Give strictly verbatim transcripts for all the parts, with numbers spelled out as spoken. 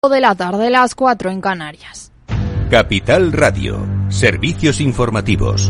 de la tarde, las cuatro en Canarias. Capital Radio, servicios informativos.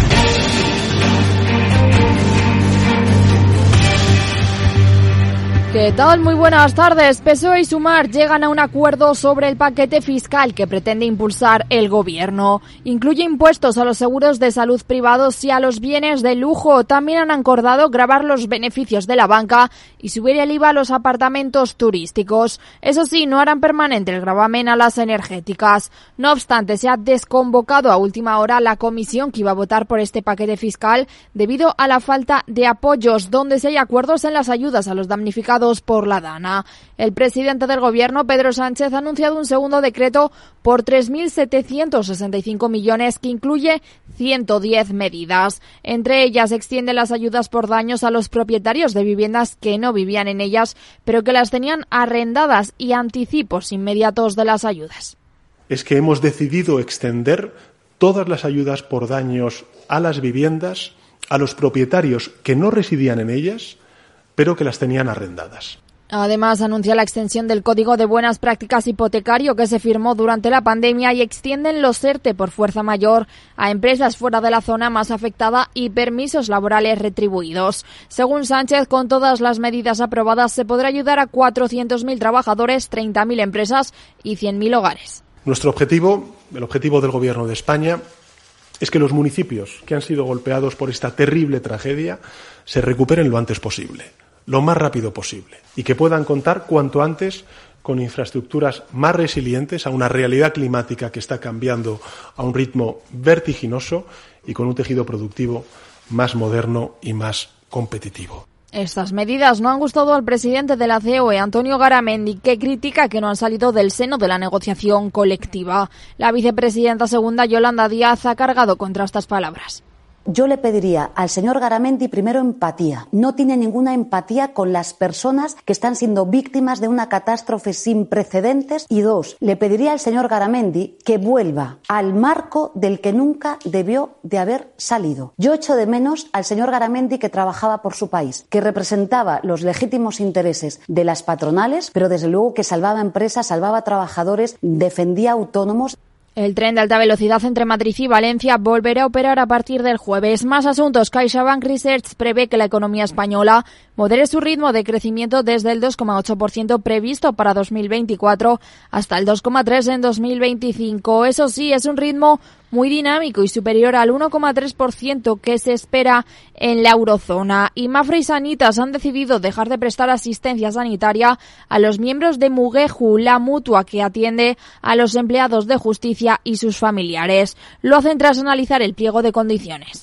¿Qué tal? Muy buenas tardes. P S O E y Sumar llegan a un acuerdo sobre el paquete fiscal que pretende impulsar el gobierno. Incluye impuestos a los seguros de salud privados y a los bienes de lujo. También han acordado gravar los beneficios de la banca y subir el I V A a los apartamentos turísticos. Eso sí, no harán permanente el gravamen a las energéticas. No obstante, se ha desconvocado a última hora la comisión que iba a votar por este paquete fiscal debido a la falta de apoyos, donde se hay acuerdos en las ayudas a los damnificados por la Dana. El presidente del gobierno, Pedro Sánchez, ha anunciado un segundo decreto por tres mil setecientos sesenta y cinco millones que incluye ciento diez medidas. Entre ellas, extiende las ayudas por daños a los propietarios de viviendas que no vivían en ellas, pero que las tenían arrendadas, y anticipos inmediatos de las ayudas. Es que hemos decidido extender todas las ayudas por daños a las viviendas a los propietarios que no residían en ellas, pero que las tenían arrendadas. Además, anuncia la extensión del Código de Buenas Prácticas Hipotecario que se firmó durante la pandemia y extienden los ERTE por fuerza mayor a empresas fuera de la zona más afectada y permisos laborales retribuidos. Según Sánchez, con todas las medidas aprobadas se podrá ayudar a cuatrocientos mil trabajadores, treinta mil empresas y cien mil hogares. Nuestro objetivo, el objetivo del Gobierno de España, es que los municipios que han sido golpeados por esta terrible tragedia se recuperen lo antes posible, lo más rápido posible, y que puedan contar cuanto antes con infraestructuras más resilientes a una realidad climática que está cambiando a un ritmo vertiginoso y con un tejido productivo más moderno y más competitivo. Estas medidas no han gustado al presidente de la C O E, Antonio Garamendi, que critica que no han salido del seno de la negociación colectiva. La vicepresidenta segunda, Yolanda Díaz, ha cargado contra estas palabras. Yo le pediría al señor Garamendi primero empatía. No tiene ninguna empatía con las personas que están siendo víctimas de una catástrofe sin precedentes. Y dos, le pediría al señor Garamendi que vuelva al marco del que nunca debió de haber salido. Yo echo de menos al señor Garamendi que trabajaba por su país, que representaba los legítimos intereses de las patronales, pero desde luego que salvaba empresas, salvaba trabajadores, defendía autónomos. El tren de alta velocidad entre Madrid y Valencia volverá a operar a partir del jueves. Más asuntos. CaixaBank Research prevé que la economía española modere su ritmo de crecimiento desde el dos coma ocho por ciento previsto para dos mil veinticuatro hasta el dos coma tres por ciento en dos mil veinticinco. Eso sí, es un ritmo muy dinámico y superior al uno coma tres por ciento que se espera en la eurozona. Y Mafre y Sanitas han decidido dejar de prestar asistencia sanitaria a los miembros de Mugeju, la mutua que atiende a los empleados de justicia y sus familiares. Lo hacen tras analizar el pliego de condiciones.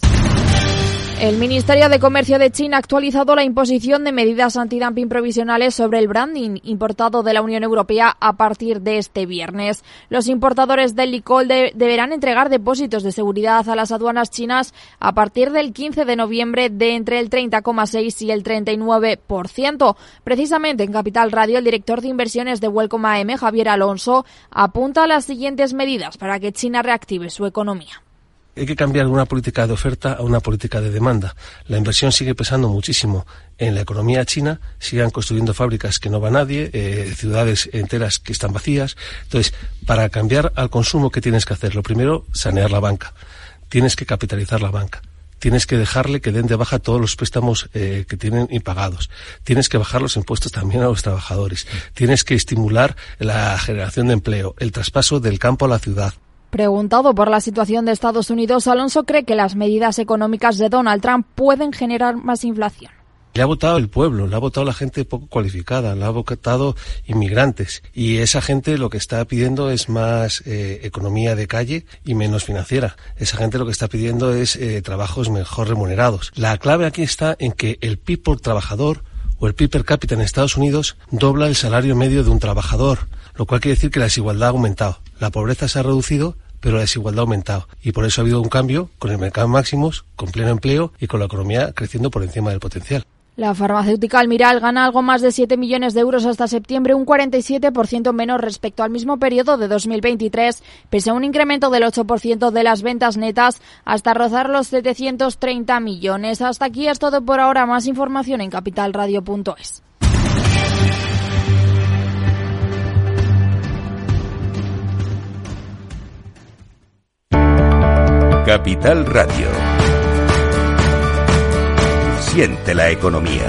El Ministerio de Comercio de China ha actualizado la imposición de medidas antidumping provisionales sobre el branding importado de la Unión Europea a partir de este viernes. Los importadores del licol de, deberán entregar depósitos de seguridad a las aduanas chinas a partir del quince de noviembre de entre el treinta coma seis y el treinta y nueve por ciento. Precisamente en Capital Radio, el director de inversiones de Welcome A M, Javier Alonso, apunta a las siguientes medidas para que China reactive su economía. Hay que cambiar una política de oferta a una política de demanda. La inversión sigue pesando muchísimo en la economía china, sigan construyendo fábricas que no va nadie, eh, ciudades enteras que están vacías. Entonces, para cambiar al consumo, ¿qué tienes que hacer? Lo primero, sanear la banca. Tienes que capitalizar la banca. Tienes que dejarle que den de baja todos los préstamos eh, que tienen impagados. Tienes que bajar los impuestos también a los trabajadores. Tienes que estimular la generación de empleo, el traspaso del campo a la ciudad. Preguntado por la situación de Estados Unidos, Alonso cree que las medidas económicas de Donald Trump pueden generar más inflación. Le ha votado el pueblo, le ha votado la gente poco cualificada, le ha votado inmigrantes, y esa gente lo que está pidiendo es más eh, economía de calle y menos financiera. Esa gente lo que está pidiendo es eh, trabajos mejor remunerados. La clave aquí está en que el P I B por trabajador o el P I B per cápita en Estados Unidos dobla el salario medio de un trabajador, lo cual quiere decir que la desigualdad ha aumentado. La pobreza se ha reducido, pero la desigualdad ha aumentado. Y por eso ha habido un cambio con el mercado máximos, con pleno empleo y con la economía creciendo por encima del potencial. La farmacéutica Almirall gana algo más de siete millones de euros hasta septiembre, un cuarenta y siete por ciento menos respecto al mismo periodo de dos mil veintitrés, pese a un incremento del ocho por ciento de las ventas netas hasta rozar los setecientos treinta millones. Hasta aquí es todo por ahora. Más información en capital radio punto es. Capital Radio. Siente la economía.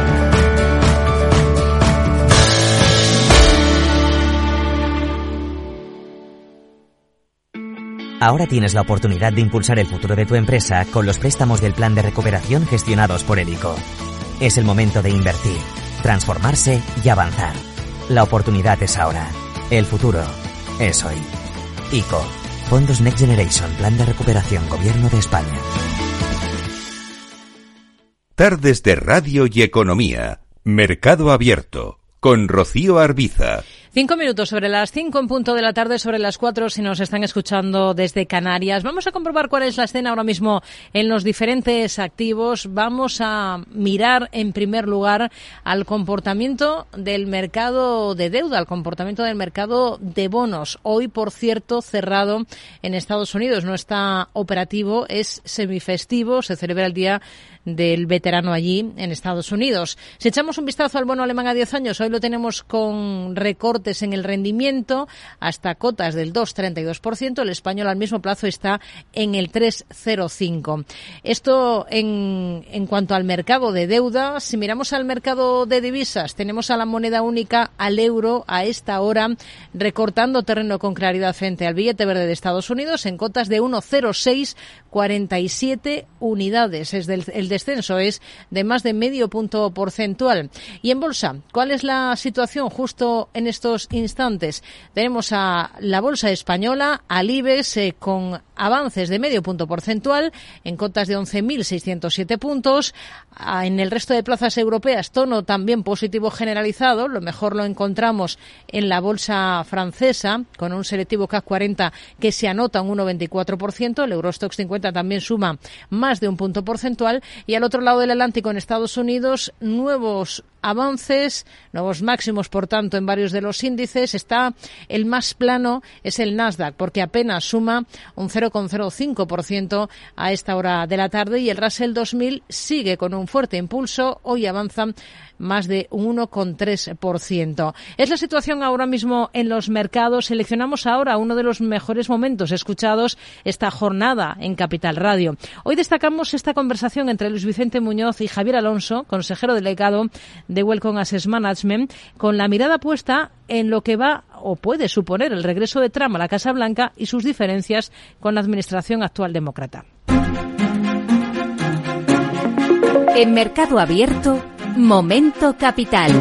Ahora tienes la oportunidad de impulsar el futuro de tu empresa con los préstamos del Plan de Recuperación gestionados por el I C O. Es el momento de invertir, transformarse y avanzar. La oportunidad es ahora. El futuro es hoy. I C O. Fondos Next Generation. Plan de Recuperación. Gobierno de España. Tardes de Radio y Economía. Mercado Abierto. Con Rocío Arbiza. Cinco minutos sobre las cinco en punto de la tarde, sobre las cuatro si nos están escuchando desde Canarias. Vamos a comprobar cuál es la escena ahora mismo en los diferentes activos. Vamos a mirar en primer lugar al comportamiento del mercado de deuda, al comportamiento del mercado de bonos. Hoy, por cierto, cerrado en Estados Unidos. No está operativo, es semifestivo, se celebra el Día del Veterano allí en Estados Unidos. Si echamos un vistazo al bono alemán a diez años, hoy lo tenemos con recortes en el rendimiento hasta cotas del dos coma treinta y dos por ciento. El español al mismo plazo está en el tres coma cero cinco. Esto en, en cuanto al mercado de deuda. Si miramos al mercado de divisas, tenemos a la moneda única, al euro, a esta hora recortando terreno con claridad frente al billete verde de Estados Unidos en cotas de uno coma cero seis cuarenta y siete unidades. Es del, el descenso es de más de medio punto porcentual. Y en bolsa, ¿cuál es la situación justo en estos instantes? Tenemos a la bolsa española, al IBEX, eh, con avances de medio punto porcentual en cotas de once mil seiscientos siete puntos. Ah, en el resto de plazas europeas, tono también positivo generalizado. Lo mejor lo encontramos en la bolsa francesa, con un selectivo C A C cuarenta que se anota un uno coma veinticuatro por ciento. El Eurostoxx cincuenta también suma más de un punto porcentual. Y al otro lado del Atlántico, en Estados Unidos, nuevos avances, nuevos máximos, por tanto, en varios de los índices. Está el más plano, es el Nasdaq, porque apenas suma un cero coma cero cinco por ciento a esta hora de la tarde, y el Russell dos mil sigue con un fuerte impulso. Hoy avanzan más de un uno coma tres por ciento. Es la situación ahora mismo en los mercados. Seleccionamos ahora uno de los mejores momentos escuchados esta jornada en Capital Radio. Hoy destacamos esta conversación entre Luis Vicente Muñoz y Javier Alonso, consejero delegado de Welcome Asset Management, con la mirada puesta en lo que va o puede suponer el regreso de Trump a la Casa Blanca y sus diferencias con la administración actual demócrata. En Mercado Abierto, Momento Capital.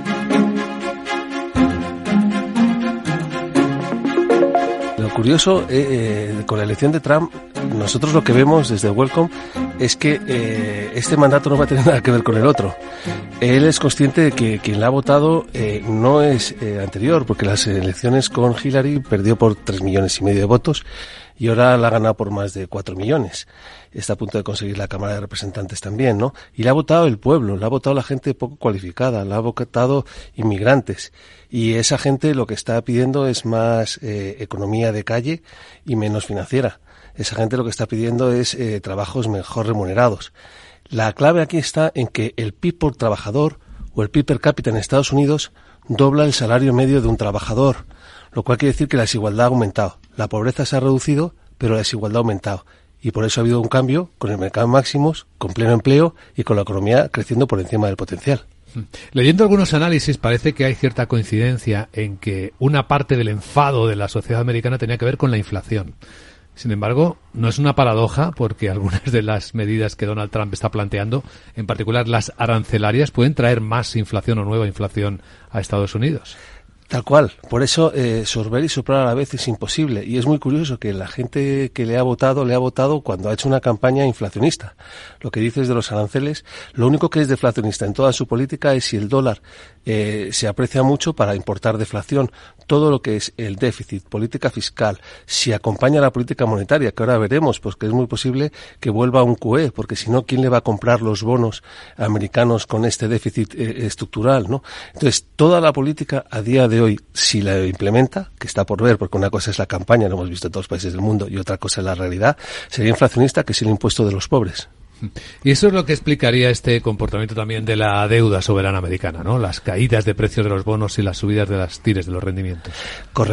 Lo curioso, eh, eh, con la elección de Trump, nosotros lo que vemos desde Welcome es que eh, este mandato no va a tener nada que ver con el otro. Él es consciente de que quien la ha votado eh, no es eh, anterior, porque las elecciones con Hillary perdió por tres millones y medio de votos y ahora la ha ganado por más de cuatro millones. Está a punto de conseguir la Cámara de Representantes también, ¿no? Y la ha votado el pueblo, la ha votado la gente poco cualificada, la ha votado inmigrantes. Y esa gente lo que está pidiendo es más eh, economía de calle y menos financiera. Esa gente lo que está pidiendo es eh, trabajos mejor remunerados. La clave aquí está en que el P I B por trabajador o el P I B per cápita en Estados Unidos dobla el salario medio de un trabajador, lo cual quiere decir que la desigualdad ha aumentado. La pobreza se ha reducido, pero la desigualdad ha aumentado. Y por eso ha habido un cambio con el mercado máximos, con pleno empleo y con la economía creciendo por encima del potencial. Leyendo algunos análisis, parece que hay cierta coincidencia en que una parte del enfado de la sociedad americana tenía que ver con la inflación. Sin embargo, no es una paradoja, porque algunas de las medidas que Donald Trump está planteando, en particular las arancelarias, pueden traer más inflación o nueva inflación a Estados Unidos. Tal cual. Por eso eh, sorber y soplar a la vez es imposible. Y es muy curioso que la gente que le ha votado, le ha votado cuando ha hecho una campaña inflacionista. Lo que dices de los aranceles, lo único que es deflacionista en toda su política es si el dólar eh, se aprecia mucho para importar deflación. Todo lo que es el déficit, política fiscal, si acompaña la política monetaria, que ahora veremos, pues que es muy posible que vuelva a un Q E, porque si no, ¿quién le va a comprar los bonos americanos con este déficit eh, estructural, ¿no? Entonces, toda la política a día de hoy, si la implementa, que está por ver, porque una cosa es la campaña, lo hemos visto en todos los países del mundo, y otra cosa es la realidad, sería inflacionista, que es el impuesto de los pobres. Y eso es lo que explicaría este comportamiento también de la deuda soberana americana, ¿no? Las caídas de precios de los bonos y las subidas de las tires de los rendimientos. Correcto.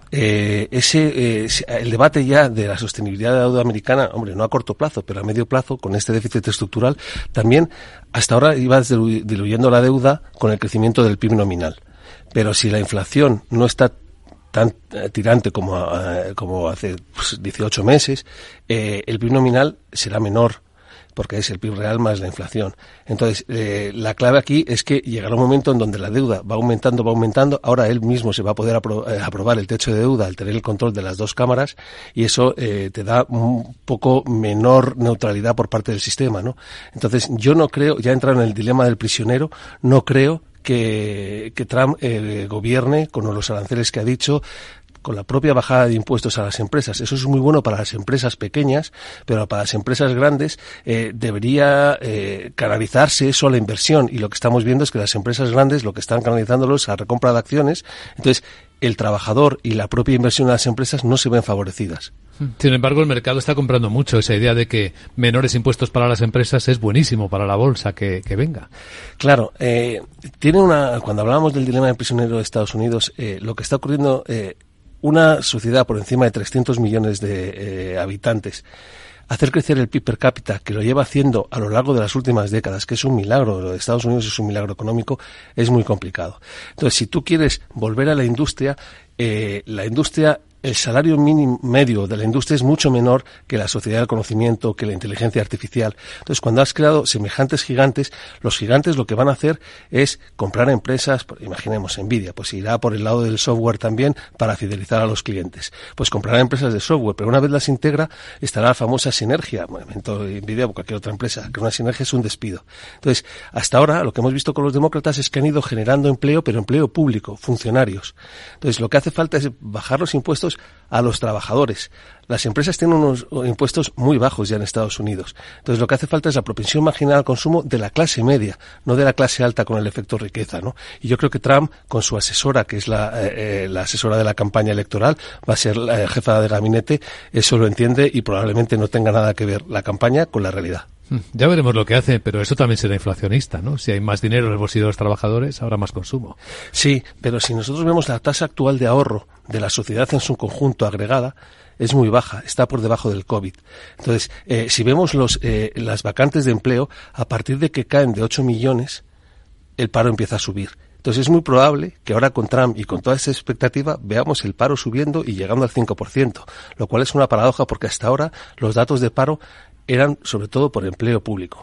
eh, ese eh, el debate ya de la sostenibilidad de la deuda americana, hombre, no a corto plazo, pero a medio plazo, con este déficit estructural, también hasta ahora iba diluyendo la deuda con el crecimiento del P I B nominal. Pero si la inflación no está tan eh, tirante como, eh, como hace pues, dieciocho meses, eh, el P I B nominal será menor, porque es el P I B real más la inflación. Entonces, eh, la clave aquí es que llegará un momento en donde la deuda va aumentando, va aumentando. Ahora él mismo se va a poder apro- eh, aprobar el techo de deuda al tener el control de las dos cámaras, y eso eh, te da un poco menor neutralidad por parte del sistema, ¿no? Entonces, yo no creo, ya entra en el dilema del prisionero, no creo que, que Trump eh, gobierne con los aranceles que ha dicho, con la propia bajada de impuestos a las empresas. Eso es muy bueno para las empresas pequeñas, pero para las empresas grandes eh, debería eh, canalizarse eso a la inversión, y lo que estamos viendo es que las empresas grandes lo que están canalizándolo es a recompra de acciones. Entonces, el trabajador y la propia inversión de las empresas no se ven favorecidas. Sin embargo, el mercado está comprando mucho esa idea de que menores impuestos para las empresas es buenísimo para la bolsa que, que venga. Claro, eh, tiene una, cuando hablábamos del dilema del prisionero de Estados Unidos, eh, lo que está ocurriendo, eh, una sociedad por encima de trescientos millones de eh, habitantes, hacer crecer el P I B per cápita, que lo lleva haciendo a lo largo de las últimas décadas, que es un milagro, lo de Estados Unidos es un milagro económico, es muy complicado. Entonces, si tú quieres volver a la industria, eh, la industria, el salario mínimo medio de la industria es mucho menor que la sociedad del conocimiento, que la inteligencia artificial. Entonces, cuando has creado semejantes gigantes, los gigantes lo que van a hacer es comprar empresas, imaginemos Nvidia, pues irá por el lado del software también para fidelizar a los clientes. Pues comprará empresas de software, pero una vez las integra, estará la famosa sinergia, bueno, Nvidia o cualquier otra empresa, que una sinergia es un despido. Entonces, hasta ahora, lo que hemos visto con los demócratas es que han ido generando empleo, pero empleo público, funcionarios. Entonces, lo que hace falta es bajar los impuestos a los trabajadores. Las empresas tienen unos impuestos muy bajos ya en Estados Unidos. Entonces, lo que hace falta es la propensión marginal al consumo de la clase media, no de la clase alta con el efecto riqueza, ¿no? Y yo creo que Trump, con su asesora, que es la, eh, la asesora de la campaña electoral, va a ser la eh, jefa de gabinete, eso lo entiende y probablemente no tenga nada que ver la campaña con la realidad. Ya veremos lo que hace, pero eso también será inflacionista, ¿no? Si hay más dinero en el bolsillo de los trabajadores, habrá más consumo. Sí, pero si nosotros vemos la tasa actual de ahorro de la sociedad en su conjunto agregada, es muy baja, está por debajo del COVID. Entonces, eh, si vemos los, eh, las vacantes de empleo, a partir de que caen de ocho millones, el paro empieza a subir. Entonces es muy probable que ahora con Trump y con toda esa expectativa veamos el paro subiendo y llegando al cinco por ciento, lo cual es una paradoja porque hasta ahora los datos de paro eran sobre todo por empleo público.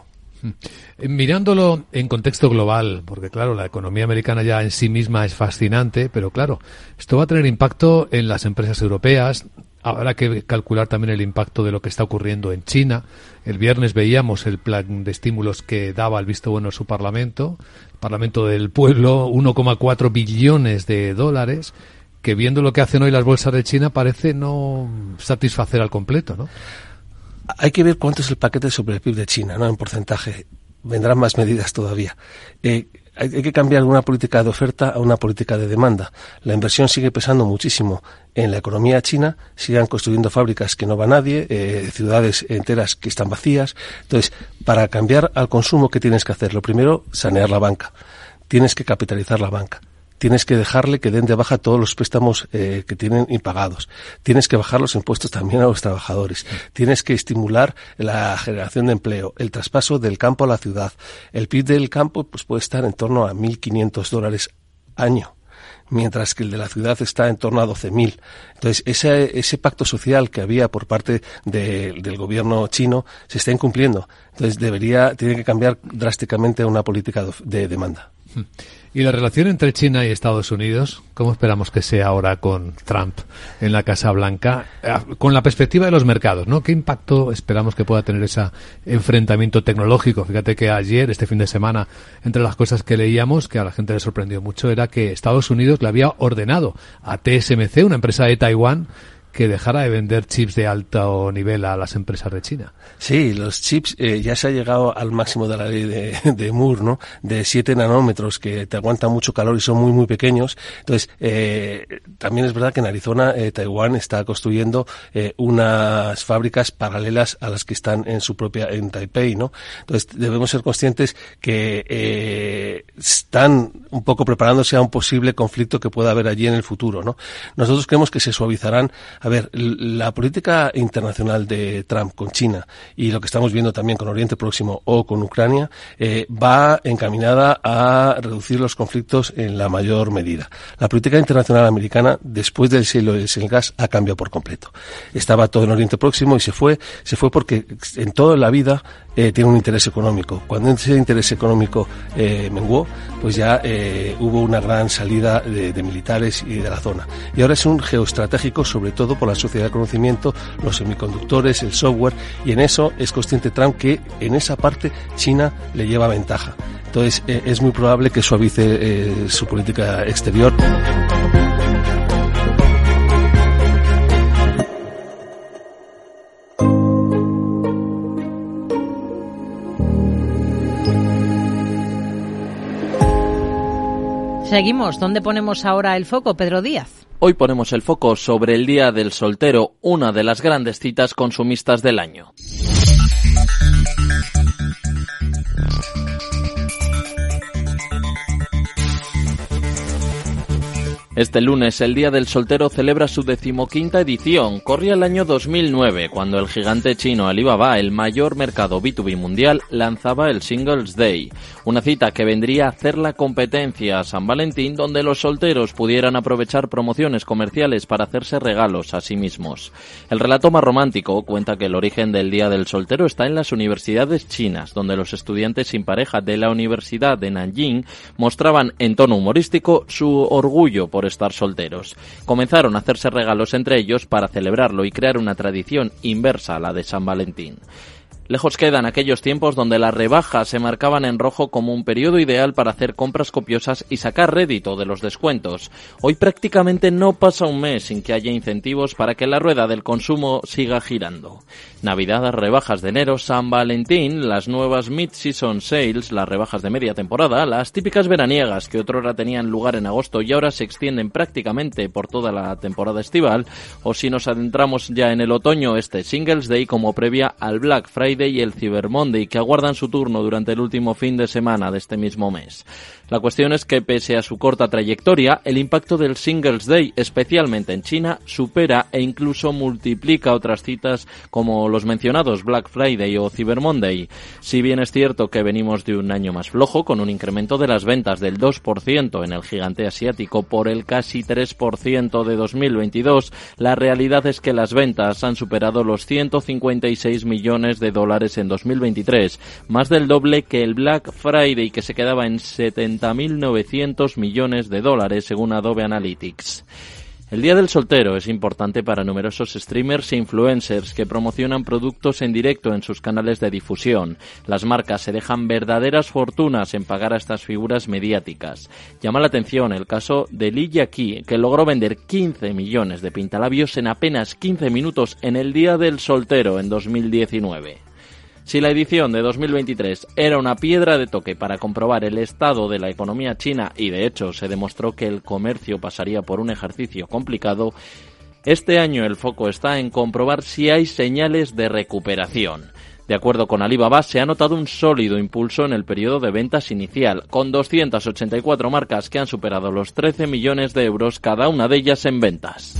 Mirándolo en contexto global, porque claro, la economía americana ya en sí misma es fascinante, pero claro, esto va a tener impacto en las empresas europeas. Habrá que calcular también el impacto de lo que está ocurriendo en China. El viernes veíamos el plan de estímulos que daba el visto bueno su Parlamento, el Parlamento del Pueblo, uno coma cuatro billones de dólares, que viendo lo que hacen hoy las bolsas de China parece no satisfacer al completo, ¿no? Hay que ver cuánto es el paquete sobre el P I B de China, ¿no? En porcentaje. Vendrán más medidas todavía. Eh, hay, hay que cambiar de una política de oferta a una política de demanda. La inversión sigue pesando muchísimo en la economía china. Sigan construyendo fábricas que no va nadie, eh, ciudades enteras que están vacías. Entonces, para cambiar al consumo, ¿qué tienes que hacer? Lo primero, sanear la banca. Tienes que capitalizar la banca. Tienes que dejarle que den de baja todos los préstamos eh, que tienen impagados. Tienes que bajar los impuestos también a los trabajadores. Tienes que estimular la generación de empleo, el traspaso del campo a la ciudad. El P I B del campo pues puede estar en torno a mil quinientos dólares año, mientras que el de la ciudad está en torno a doce mil. Entonces, ese, ese pacto social que había por parte de, del gobierno chino se está incumpliendo. Entonces, debería, tiene que cambiar drásticamente a una política de, de demanda. ¿Y la relación entre China y Estados Unidos? ¿Cómo esperamos que sea ahora con Trump en la Casa Blanca? Con la perspectiva de los mercados, ¿no? ¿Qué impacto esperamos que pueda tener ese enfrentamiento tecnológico? Fíjate que ayer, este fin de semana, entre las cosas que leíamos, que a la gente le sorprendió mucho, era que Estados Unidos le había ordenado a T S M C, una empresa de Taiwán, que dejara de vender chips de alto nivel a las empresas de China. Sí, los chips eh, ya se ha llegado al máximo de la ley de, de Moore, ¿no? De siete nanómetros, que te aguantan mucho calor y son muy, muy pequeños. Entonces, eh, también es verdad que en Arizona, eh, Taiwán está construyendo eh, unas fábricas paralelas a las que están en su propia, en Taipei, ¿no? Entonces, debemos ser conscientes que eh, están un poco preparándose a un posible conflicto que pueda haber allí en el futuro, ¿no? Nosotros creemos que se suavizarán. A ver, la política internacional de Trump con China y lo que estamos viendo también con Oriente Próximo o con Ucrania eh, va encaminada a reducir los conflictos en la mayor medida. La política internacional americana, después del cielo y del gas, ha cambiado por completo. Estaba todo en Oriente Próximo y se fue, se fue porque en toda la vida eh, tiene un interés económico. Cuando ese interés económico eh, menguó, pues ya eh, hubo una gran salida de, de militares y de la zona. Y ahora es un geoestratégico, sobre todo por la sociedad del conocimiento, los semiconductores, el software, y en eso es consciente Trump que en esa parte China le lleva ventaja. Entonces eh, es muy probable que suavice eh, su política exterior. Seguimos. ¿Dónde ponemos ahora el foco, Pedro Díaz? Hoy ponemos el foco sobre el Día del Soltero, una de las grandes citas consumistas del año. Este lunes, el Día del Soltero celebra su decimoquinta edición. Corría el año dos mil nueve, cuando el gigante chino Alibaba, el mayor mercado B dos B mundial, lanzaba el Singles Day. Una cita que vendría a hacer la competencia a San Valentín, donde los solteros pudieran aprovechar promociones comerciales para hacerse regalos a sí mismos. El relato más romántico cuenta que el origen del Día del Soltero está en las universidades chinas, donde los estudiantes sin pareja de la Universidad de Nanjing mostraban en tono humorístico su orgullo por estar solteros. Comenzaron a hacerse regalos entre ellos para celebrarlo y crear una tradición inversa a la de San Valentín. Lejos quedan aquellos tiempos donde las rebajas se marcaban en rojo como un periodo ideal para hacer compras copiosas y sacar rédito de los descuentos. Hoy prácticamente no pasa un mes sin que haya incentivos para que la rueda del consumo siga girando. Navidad, rebajas de enero, San Valentín, las nuevas Mid-Season Sales, las rebajas de media temporada, las típicas veraniegas que otrora tenían lugar en agosto y ahora se extienden prácticamente por toda la temporada estival, o si nos adentramos ya en el otoño, este Singles Day como previa al Black Friday y el Cyber Monday, que aguardan su turno durante el último fin de semana de este mismo mes. La cuestión es que, pese a su corta trayectoria, el impacto del Singles Day, especialmente en China, supera e incluso multiplica otras citas como los mencionados Black Friday o Cyber Monday. Si bien es cierto que venimos de un año más flojo, con un incremento de las ventas del dos por ciento en el gigante asiático por el casi tres por ciento de dos mil veintidós, la realidad es que las ventas han superado los ciento cincuenta y seis millones de dólares en dos mil veintitrés, más del doble que el Black Friday, que se quedaba en setenta mil novecientos millones de dólares según Adobe Analytics. El Día del Soltero es importante para numerosos streamers e influencers que promocionan productos en directo en sus canales de difusión. Las marcas se dejan verdaderas fortunas en pagar a estas figuras mediáticas. Llama la atención el caso de Li Yaqi, que logró vender quince millones de pintalabios en apenas quince minutos en el Día del Soltero en dos mil diecinueve. Si la edición de dos mil veintitrés era una piedra de toque para comprobar el estado de la economía china, y de hecho se demostró que el comercio pasaría por un ejercicio complicado, este año el foco está en comprobar si hay señales de recuperación. De acuerdo con Alibaba, se ha notado un sólido impulso en el periodo de ventas inicial, con doscientas ochenta y cuatro marcas que han superado los trece millones de euros cada una de ellas en ventas.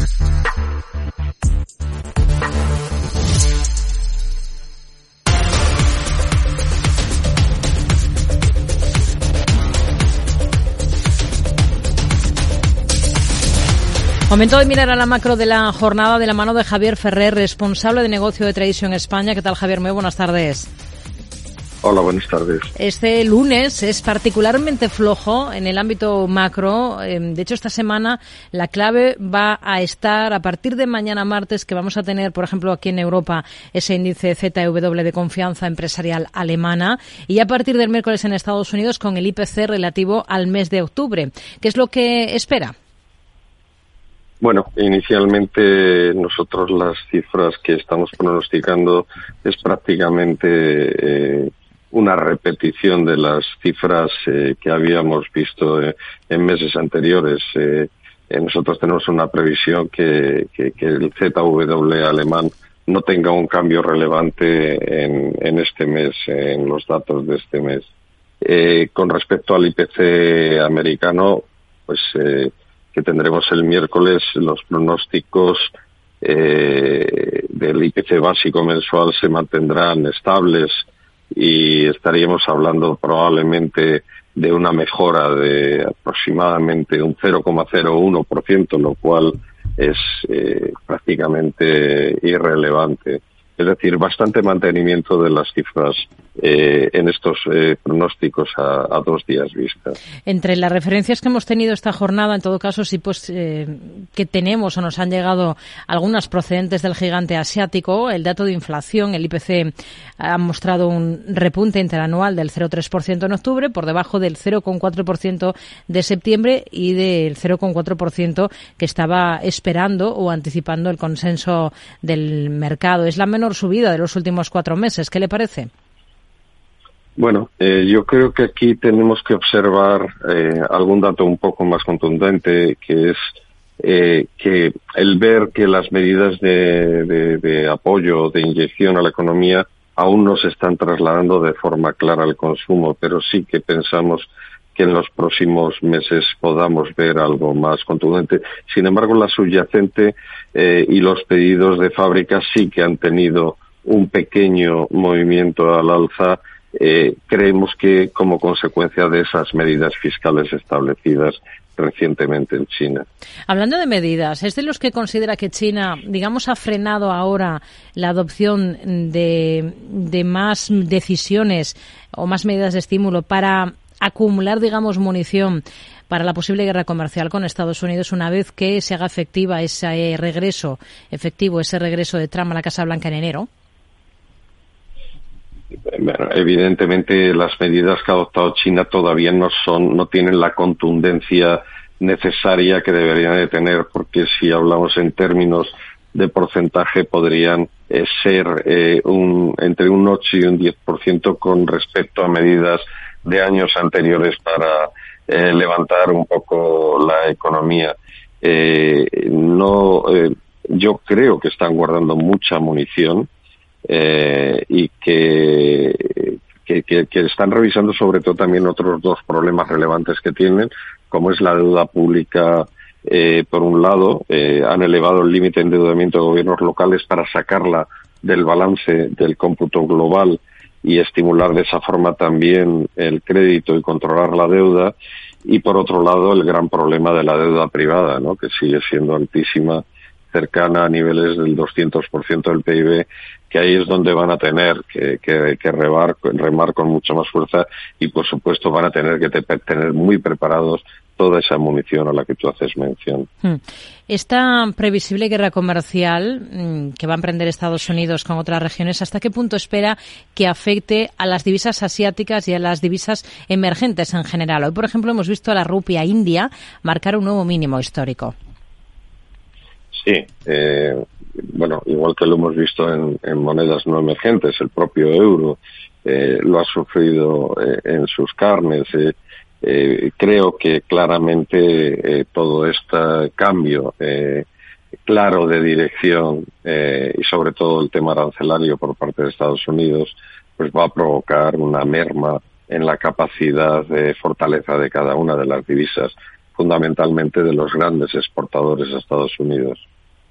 Momento de mirar a la macro de la jornada de la mano de Javier Ferrer, responsable de negocio de Tradition España. ¿Qué tal, Javier? Muy buenas tardes. Hola, buenas tardes. Este lunes es particularmente flojo en el ámbito macro. De hecho, esta semana la clave va a estar a partir de mañana martes, que vamos a tener, por ejemplo, aquí en Europa, ese índice Z W de confianza empresarial alemana, y a partir del miércoles en Estados Unidos con el I P C relativo al mes de octubre. ¿Qué es lo que espera? Bueno, inicialmente nosotros las cifras que estamos pronosticando es prácticamente eh, una repetición de las cifras eh, que habíamos visto eh, en meses anteriores. Eh, eh, nosotros tenemos una previsión que, que, que el Z W alemán no tenga un cambio relevante en, en este mes, en los datos de este mes. Eh, con respecto al I P C americano, pues eh, que tendremos el miércoles, los pronósticos eh, del I P C básico mensual se mantendrán estables y estaríamos hablando probablemente de una mejora de aproximadamente un cero coma cero uno por ciento, lo cual es eh, prácticamente irrelevante. Es decir, bastante mantenimiento de las cifras eh, en estos eh, pronósticos a, a dos días vista. Entre las referencias que hemos tenido esta jornada, en todo caso, sí, pues eh, que tenemos o nos han llegado algunas procedentes del gigante asiático. El dato de inflación, el I P C, ha mostrado un repunte interanual del cero coma tres por ciento en octubre, por debajo del cero coma cuatro por ciento de septiembre y del cero coma cuatro por ciento que estaba esperando o anticipando el consenso del mercado. Es la menor subida de los últimos cuatro meses. ¿Qué le parece? Bueno, eh, yo creo que aquí tenemos que observar eh, algún dato un poco más contundente, que es eh, que el ver que las medidas de, de, de apoyo, de inyección a la economía aún no se están trasladando de forma clara al consumo, pero sí que pensamos que en los próximos meses podamos ver algo más contundente. Sin embargo, la subyacente eh, y los pedidos de fábrica sí que han tenido un pequeño movimiento al alza. Eh, creemos que como consecuencia de esas medidas fiscales establecidas recientemente en China. Hablando de medidas, ¿es de los que considera que China, digamos, ha frenado ahora la adopción de, de más decisiones o más medidas de estímulo para acumular, digamos, munición para la posible guerra comercial con Estados Unidos una vez que se haga efectiva ese regreso, efectivo ese regreso de Trump a la Casa Blanca en enero? Bueno, evidentemente las medidas que ha adoptado China todavía no son, no tienen la contundencia necesaria que deberían de tener, porque si hablamos en términos de porcentaje podrían eh, ser eh, un, entre un ocho y un diez por ciento con respecto a medidas de años anteriores para eh, levantar un poco la economía. Eh, no, eh, yo creo que están guardando mucha munición. Eh, y que, que, que, que están revisando sobre todo también otros dos problemas relevantes que tienen, como es la deuda pública. Eh, por un lado, eh, han elevado el límite de endeudamiento de gobiernos locales para sacarla del balance del cómputo global y estimular de esa forma también el crédito y controlar la deuda. Y por otro lado, el gran problema de la deuda privada, ¿no?, que sigue siendo altísima, cercana a niveles del doscientos por ciento del P I B, que ahí es donde van a tener que, que, que remar, remar con mucha más fuerza y, por supuesto, van a tener que te, tener muy preparados toda esa munición a la que tú haces mención. Esta previsible guerra comercial que va a emprender Estados Unidos con otras regiones, ¿hasta qué punto espera que afecte a las divisas asiáticas y a las divisas emergentes en general? Hoy, por ejemplo, hemos visto a la rupia india marcar un nuevo mínimo histórico. Sí, eh, bueno, igual que lo hemos visto en, en monedas no emergentes, el propio euro eh, lo ha sufrido eh, en sus carnes. Eh, eh, creo que claramente eh, todo este cambio eh, claro de dirección eh, y sobre todo el tema arancelario por parte de Estados Unidos, pues va a provocar una merma en la capacidad de fortaleza de cada una de las divisas, fundamentalmente de los grandes exportadores a Estados Unidos.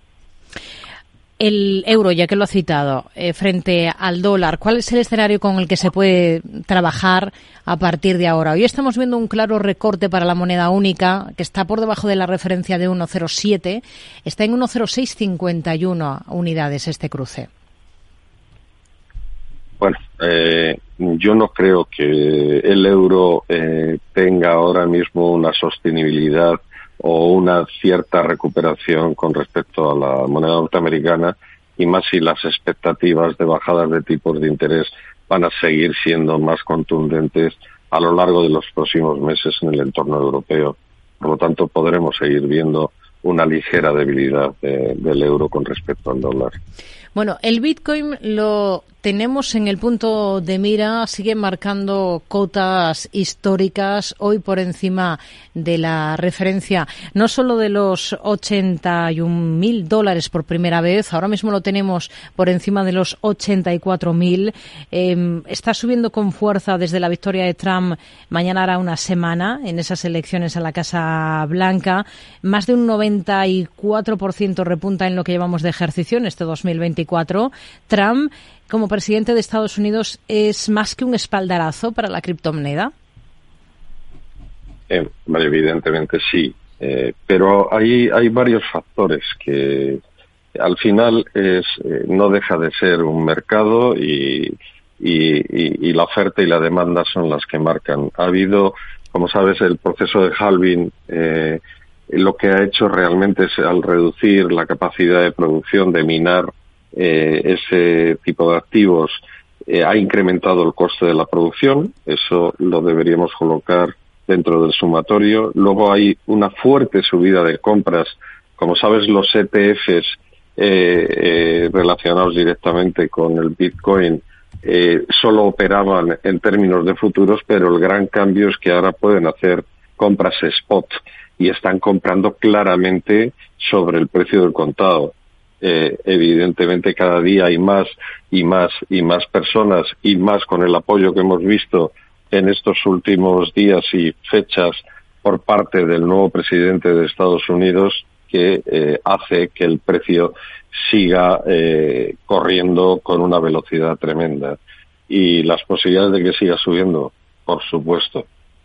El euro, ya que lo ha citado, eh, frente al dólar, ¿cuál es el escenario con el que se puede trabajar a partir de ahora? Hoy estamos viendo un claro recorte para la moneda única, que está por debajo de la referencia de uno coma cero siete, está en uno coma cero seis cincuenta y uno unidades este cruce. Bueno, eh, yo no creo que el euro eh, tenga ahora mismo una sostenibilidad o una cierta recuperación con respecto a la moneda norteamericana, y más si las expectativas de bajadas de tipos de interés van a seguir siendo más contundentes a lo largo de los próximos meses en el entorno europeo. Por lo tanto, podremos seguir viendo una ligera debilidad de, del euro con respecto al dólar. Bueno, el Bitcoin lo tenemos en el punto de mira, sigue marcando cotas históricas, hoy por encima de la referencia, no solo de los ochenta y un mil dólares por primera vez, ahora mismo lo tenemos por encima de los ochenta y cuatro mil, eh, está subiendo con fuerza desde la victoria de Trump, mañana hará una semana en esas elecciones a la Casa Blanca, más de un noventa y cuatro por ciento repunta en lo que llevamos de ejercicio en este dos mil veinticuatro. Trump, como presidente de Estados Unidos, ¿es más que un espaldarazo para la criptomoneda? Eh, evidentemente sí, eh, pero hay, hay varios factores que al final es eh, no deja de ser un mercado y, y, y, y la oferta y la demanda son las que marcan. Ha habido, como sabes, el proceso de halving, eh, lo que ha hecho realmente es, al reducir la capacidad de producción de minar Eh, ese tipo de activos, eh, ha incrementado el coste de la producción, eso lo deberíamos colocar dentro del sumatorio. Luego hay una fuerte subida de compras, como sabes, los E T Fs eh, eh, relacionados directamente con el Bitcoin eh, solo operaban en términos de futuros, pero el gran cambio es que ahora pueden hacer compras spot y están comprando claramente sobre el precio del contado. Eh, evidentemente cada día hay más y más y más personas y más con el apoyo que hemos visto en estos últimos días y fechas por parte del nuevo presidente de Estados Unidos que eh, hace que el precio siga eh, corriendo con una velocidad tremenda y las posibilidades de que siga subiendo, por supuesto.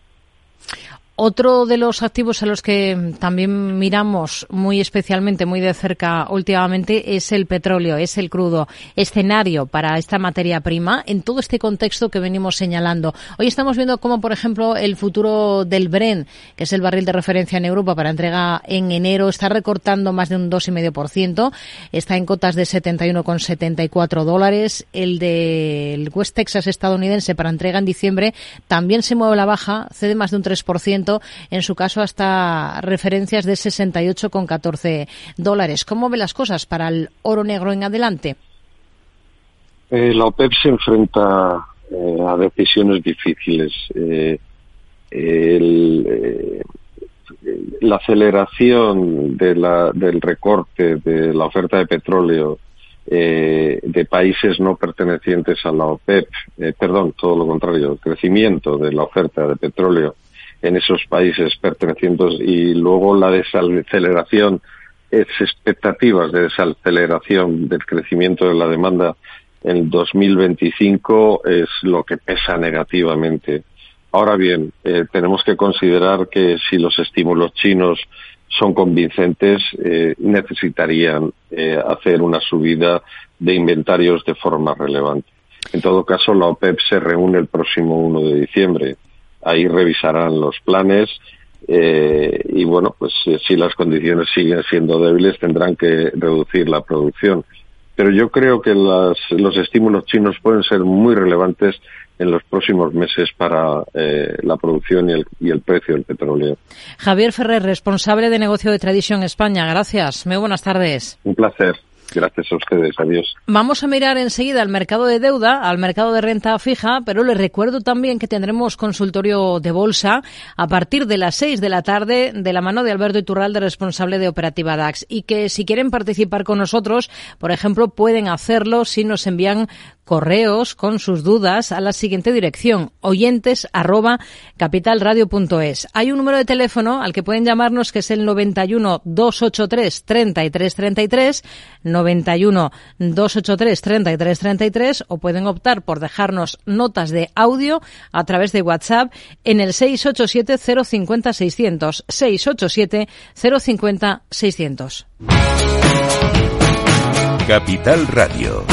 Otro de los activos a los que también miramos muy especialmente, muy de cerca últimamente, es el petróleo, es el crudo, escenario para esta materia prima en todo este contexto que venimos señalando. Hoy estamos viendo cómo, por ejemplo, el futuro del Brent, que es el barril de referencia en Europa para entrega en enero, está recortando más de un dos coma cinco por ciento, está en cotas de setenta y uno coma setenta y cuatro dólares. El del West Texas estadounidense para entrega en diciembre también se mueve a la baja, cede más de un tres por ciento, en su caso hasta referencias de sesenta y ocho coma catorce dólares. ¿Cómo ve las cosas para el oro negro en adelante? Eh, la OPEP se enfrenta eh, a decisiones difíciles. Eh, el, eh, la aceleración de la, del recorte de la oferta de petróleo eh, de países no pertenecientes a la OPEP, eh, perdón, todo lo contrario, el crecimiento de la oferta de petróleo en esos países pertenecientes y luego la desaceleración, es expectativas de desaceleración del crecimiento de la demanda en dos mil veinticinco es lo que pesa negativamente. Ahora bien, eh, tenemos que considerar que si los estímulos chinos son convincentes, eh, necesitarían eh, hacer una subida de inventarios de forma relevante. En todo caso, la OPEP se reúne el próximo uno de diciembre. Ahí revisarán los planes eh, y, bueno, pues eh, si las condiciones siguen siendo débiles tendrán que reducir la producción. Pero yo creo que las, los estímulos chinos pueden ser muy relevantes en los próximos meses para eh, la producción y el, y el precio del petróleo. Javier Ferrer, responsable de negocio de Tradition España. Gracias. Muy buenas tardes. Un placer. Gracias a ustedes. Adiós. Vamos a mirar enseguida al mercado de deuda, al mercado de renta fija, pero les recuerdo también que tendremos consultorio de bolsa a partir de las seis de la tarde de la mano de Alberto Iturralde, responsable de Operativa DAX, y que si quieren participar con nosotros, por ejemplo, pueden hacerlo si nos envían correos con sus dudas a la siguiente dirección, oyentes arroba capitalradio.es. Hay un número de teléfono al que pueden llamarnos que es el noventa y uno, doscientos ochenta y tres, treinta y tres treinta y tres, noventa y uno, doscientos ochenta y tres, treinta y tres treinta y tres, o pueden optar por dejarnos notas de audio a través de WhatsApp en el seis ocho siete, cero cinco cero, seiscientos, seis ocho siete, cero cinco cero, seiscientos. Capital Radio.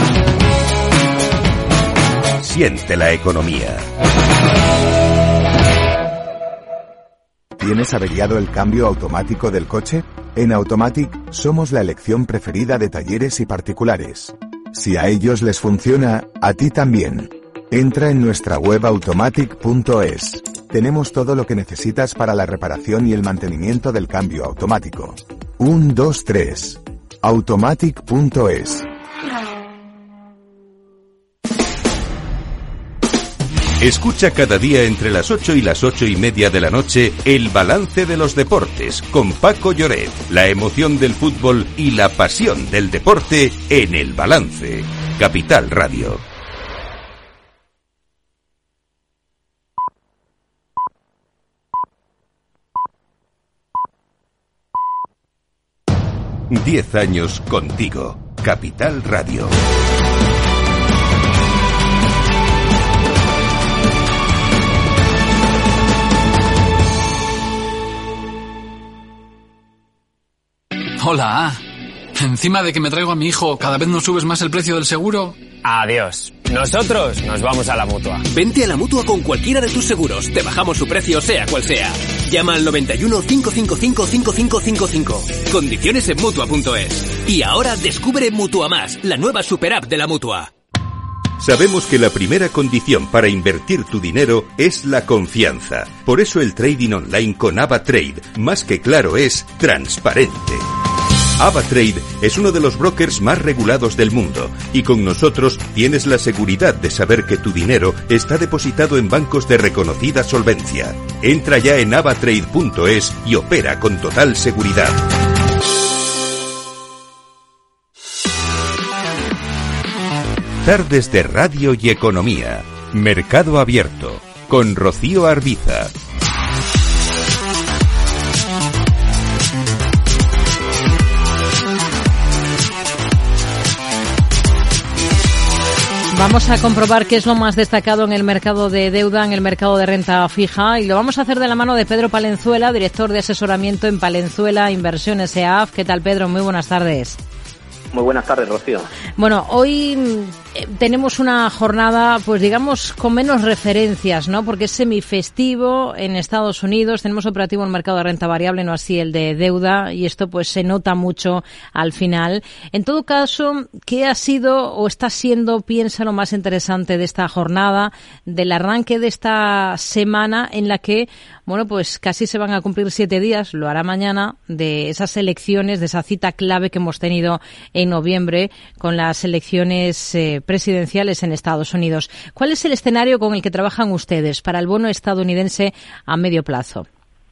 Siente la economía. ¿Tienes averiado el cambio automático del coche? En Automatic somos la elección preferida de talleres y particulares. Si a ellos les funciona, a ti también. Entra en nuestra web automatic punto es. Tenemos todo lo que necesitas para la reparación y el mantenimiento del cambio automático. uno dos tres. automatic punto es. Escucha cada día entre las ocho y las ocho y media de la noche El Balance de los Deportes con Paco Lloret. La emoción del fútbol y la pasión del deporte en El Balance. Capital Radio. Diez años contigo. Capital Radio. Hola. Encima de que me traigo a mi hijo, ¿cada vez nos subes más el precio del seguro? Adiós. Nosotros nos vamos a la Mutua. Vente a la Mutua con cualquiera de tus seguros. Te bajamos su precio, sea cual sea. Llama al noventa y uno, cinco cinco cinco, cinco cinco cinco cinco. Condiciones en Mutua punto es. Y ahora descubre Mutua Más, la nueva super app de la Mutua. Sabemos que la primera condición para invertir tu dinero es la confianza. Por eso el trading online con AvaTrade, más que claro, es transparente. AvaTrade es uno de los brokers más regulados del mundo y con nosotros tienes la seguridad de saber que tu dinero está depositado en bancos de reconocida solvencia. Entra ya en avatrade punto es y opera con total seguridad. Tardes de Radio y Economía. Mercado Abierto con Rocío Arbiza. Vamos a comprobar qué es lo más destacado en el mercado de deuda, en el mercado de renta fija, y lo vamos a hacer de la mano de Pedro Palenzuela, director de asesoramiento en Palenzuela Inversiones E A F. ¿Qué tal, Pedro? Muy buenas tardes. Muy buenas tardes, Rocío. Bueno, hoy eh, tenemos una jornada, pues digamos, con menos referencias, ¿no? Porque es semifestivo en Estados Unidos, tenemos operativo el mercado de renta variable, no así el de deuda, y esto pues se nota mucho al final. En todo caso, ¿qué ha sido o está siendo, piensa, lo más interesante de esta jornada, del arranque de esta semana en la que, bueno, pues casi se van a cumplir siete días, lo hará mañana, de esas elecciones, de esa cita clave que hemos tenido en noviembre con las elecciones eh, presidenciales en Estados Unidos? ¿Cuál es el escenario con el que trabajan ustedes para el bono estadounidense a medio plazo?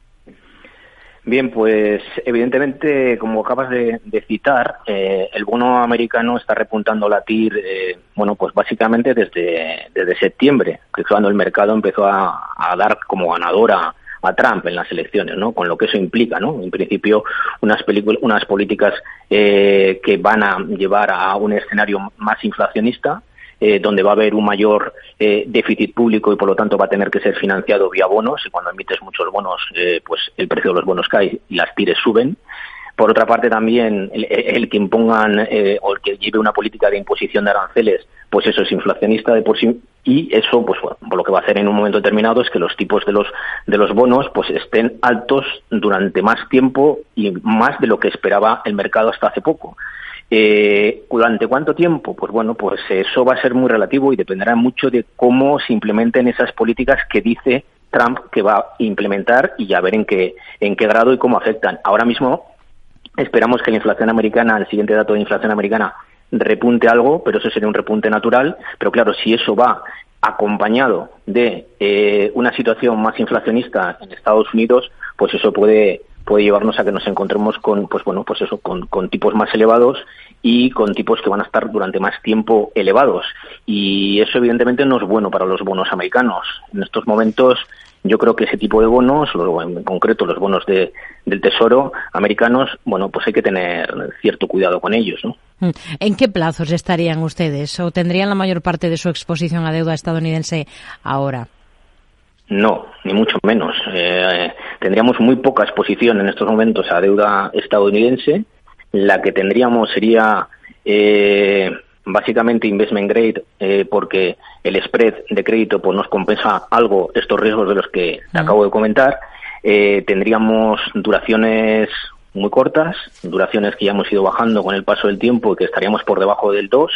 Bien, pues evidentemente, como acabas de, de citar, eh, el bono americano está repuntando a latir, eh, bueno, pues básicamente desde, desde septiembre, que es cuando el mercado empezó a, a dar como ganadora a Trump en las elecciones, ¿no? Con lo que eso implica, ¿no? En principio, unas películas, unas políticas eh, que van a llevar a un escenario más inflacionista, eh, donde va a haber un mayor eh, déficit público y por lo tanto va a tener que ser financiado vía bonos, y cuando emites muchos bonos, eh, pues el precio de los bonos cae y las tires suben. Por otra parte, también el, el que impongan eh, o el que lleve una política de imposición de aranceles, pues eso es inflacionista de por sí, y eso, pues bueno, lo que va a hacer en un momento determinado es que los tipos de los de los bonos pues estén altos durante más tiempo y más de lo que esperaba el mercado hasta hace poco. Eh, ¿Durante cuánto tiempo? Pues bueno, pues eso va a ser muy relativo y dependerá mucho de cómo se implementen esas políticas que dice Trump que va a implementar y a ver en qué en qué grado y cómo afectan. Ahora mismo esperamos que la inflación americana, el siguiente dato de inflación americana, repunte algo, pero eso sería un repunte natural. Pero claro, si eso va acompañado de eh, una situación más inflacionista en Estados Unidos, pues eso puede puede llevarnos a que nos encontremos con, pues bueno, pues eso, con, con tipos más elevados y con tipos que van a estar durante más tiempo elevados. Y eso evidentemente no es bueno para los bonos americanos. En estos momentos yo creo que ese tipo de bonos, en concreto los bonos de, del Tesoro americanos, bueno, pues hay que tener cierto cuidado con ellos, ¿no? ¿En qué plazos estarían ustedes o tendrían la mayor parte de su exposición a deuda estadounidense ahora? No, ni mucho menos. Eh, tendríamos muy poca exposición en estos momentos a deuda estadounidense. La que tendríamos sería eh, básicamente investment grade, eh, porque el spread de crédito pues nos compensa algo estos riesgos de los que te acabo de comentar. Eh, tendríamos duraciones muy cortas, duraciones que ya hemos ido bajando con el paso del tiempo y que estaríamos por debajo del dos.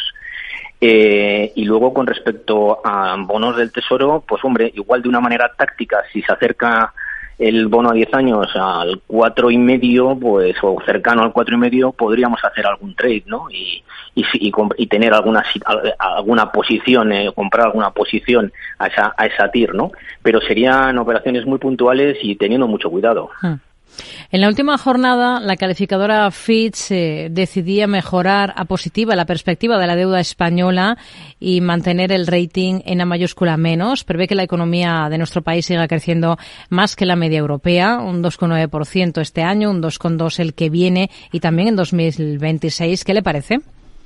Eh, y luego con respecto a bonos del Tesoro, pues hombre, igual de una manera táctica, si se acerca el bono a diez años al cuatro y medio, pues, o cercano al cuatro y medio, podríamos hacer algún trade, ¿no? Y, y, y, y tener alguna alguna posición, eh, comprar alguna posición a esa a esa T I R, ¿no? Pero serían operaciones muy puntuales y teniendo mucho cuidado. Hmm. En la última jornada, la calificadora Fitch eh, decidía mejorar a positiva la perspectiva de la deuda española y mantener el rating en A mayúscula menos. Prevé que la economía de nuestro país siga creciendo más que la media europea, un dos coma nueve por ciento este año, un dos coma dos por ciento el que viene y también en dos mil veintiséis. ¿Qué le parece?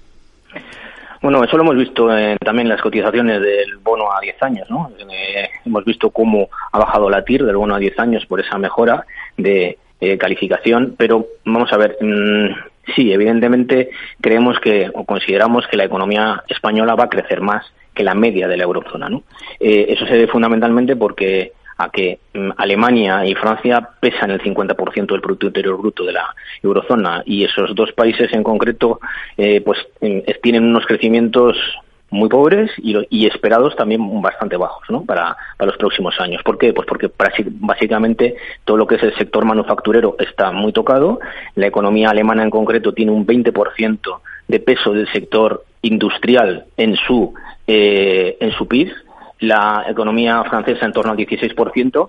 Bueno, eso lo hemos visto en, también en las cotizaciones del bono a diez años, ¿no? Eh, hemos visto cómo ha bajado la T I R del bono a diez años por esa mejora de eh, calificación, pero vamos a ver, mmm, sí, evidentemente creemos que o consideramos que la economía española va a crecer más que la media de la eurozona, ¿no? Eh, eso se debe fundamentalmente porque a que um, Alemania y Francia pesan el cincuenta por ciento del Producto Interior Bruto de la eurozona y esos dos países en concreto eh, pues eh, tienen unos crecimientos muy pobres y, y esperados también bastante bajos, ¿no? Para, para los próximos años. ¿Por qué? Pues porque básicamente todo lo que es el sector manufacturero está muy tocado. La economía alemana en concreto tiene un veinte por ciento de peso del sector industrial en su eh, en su P I B. La economía francesa en torno al dieciséis por ciento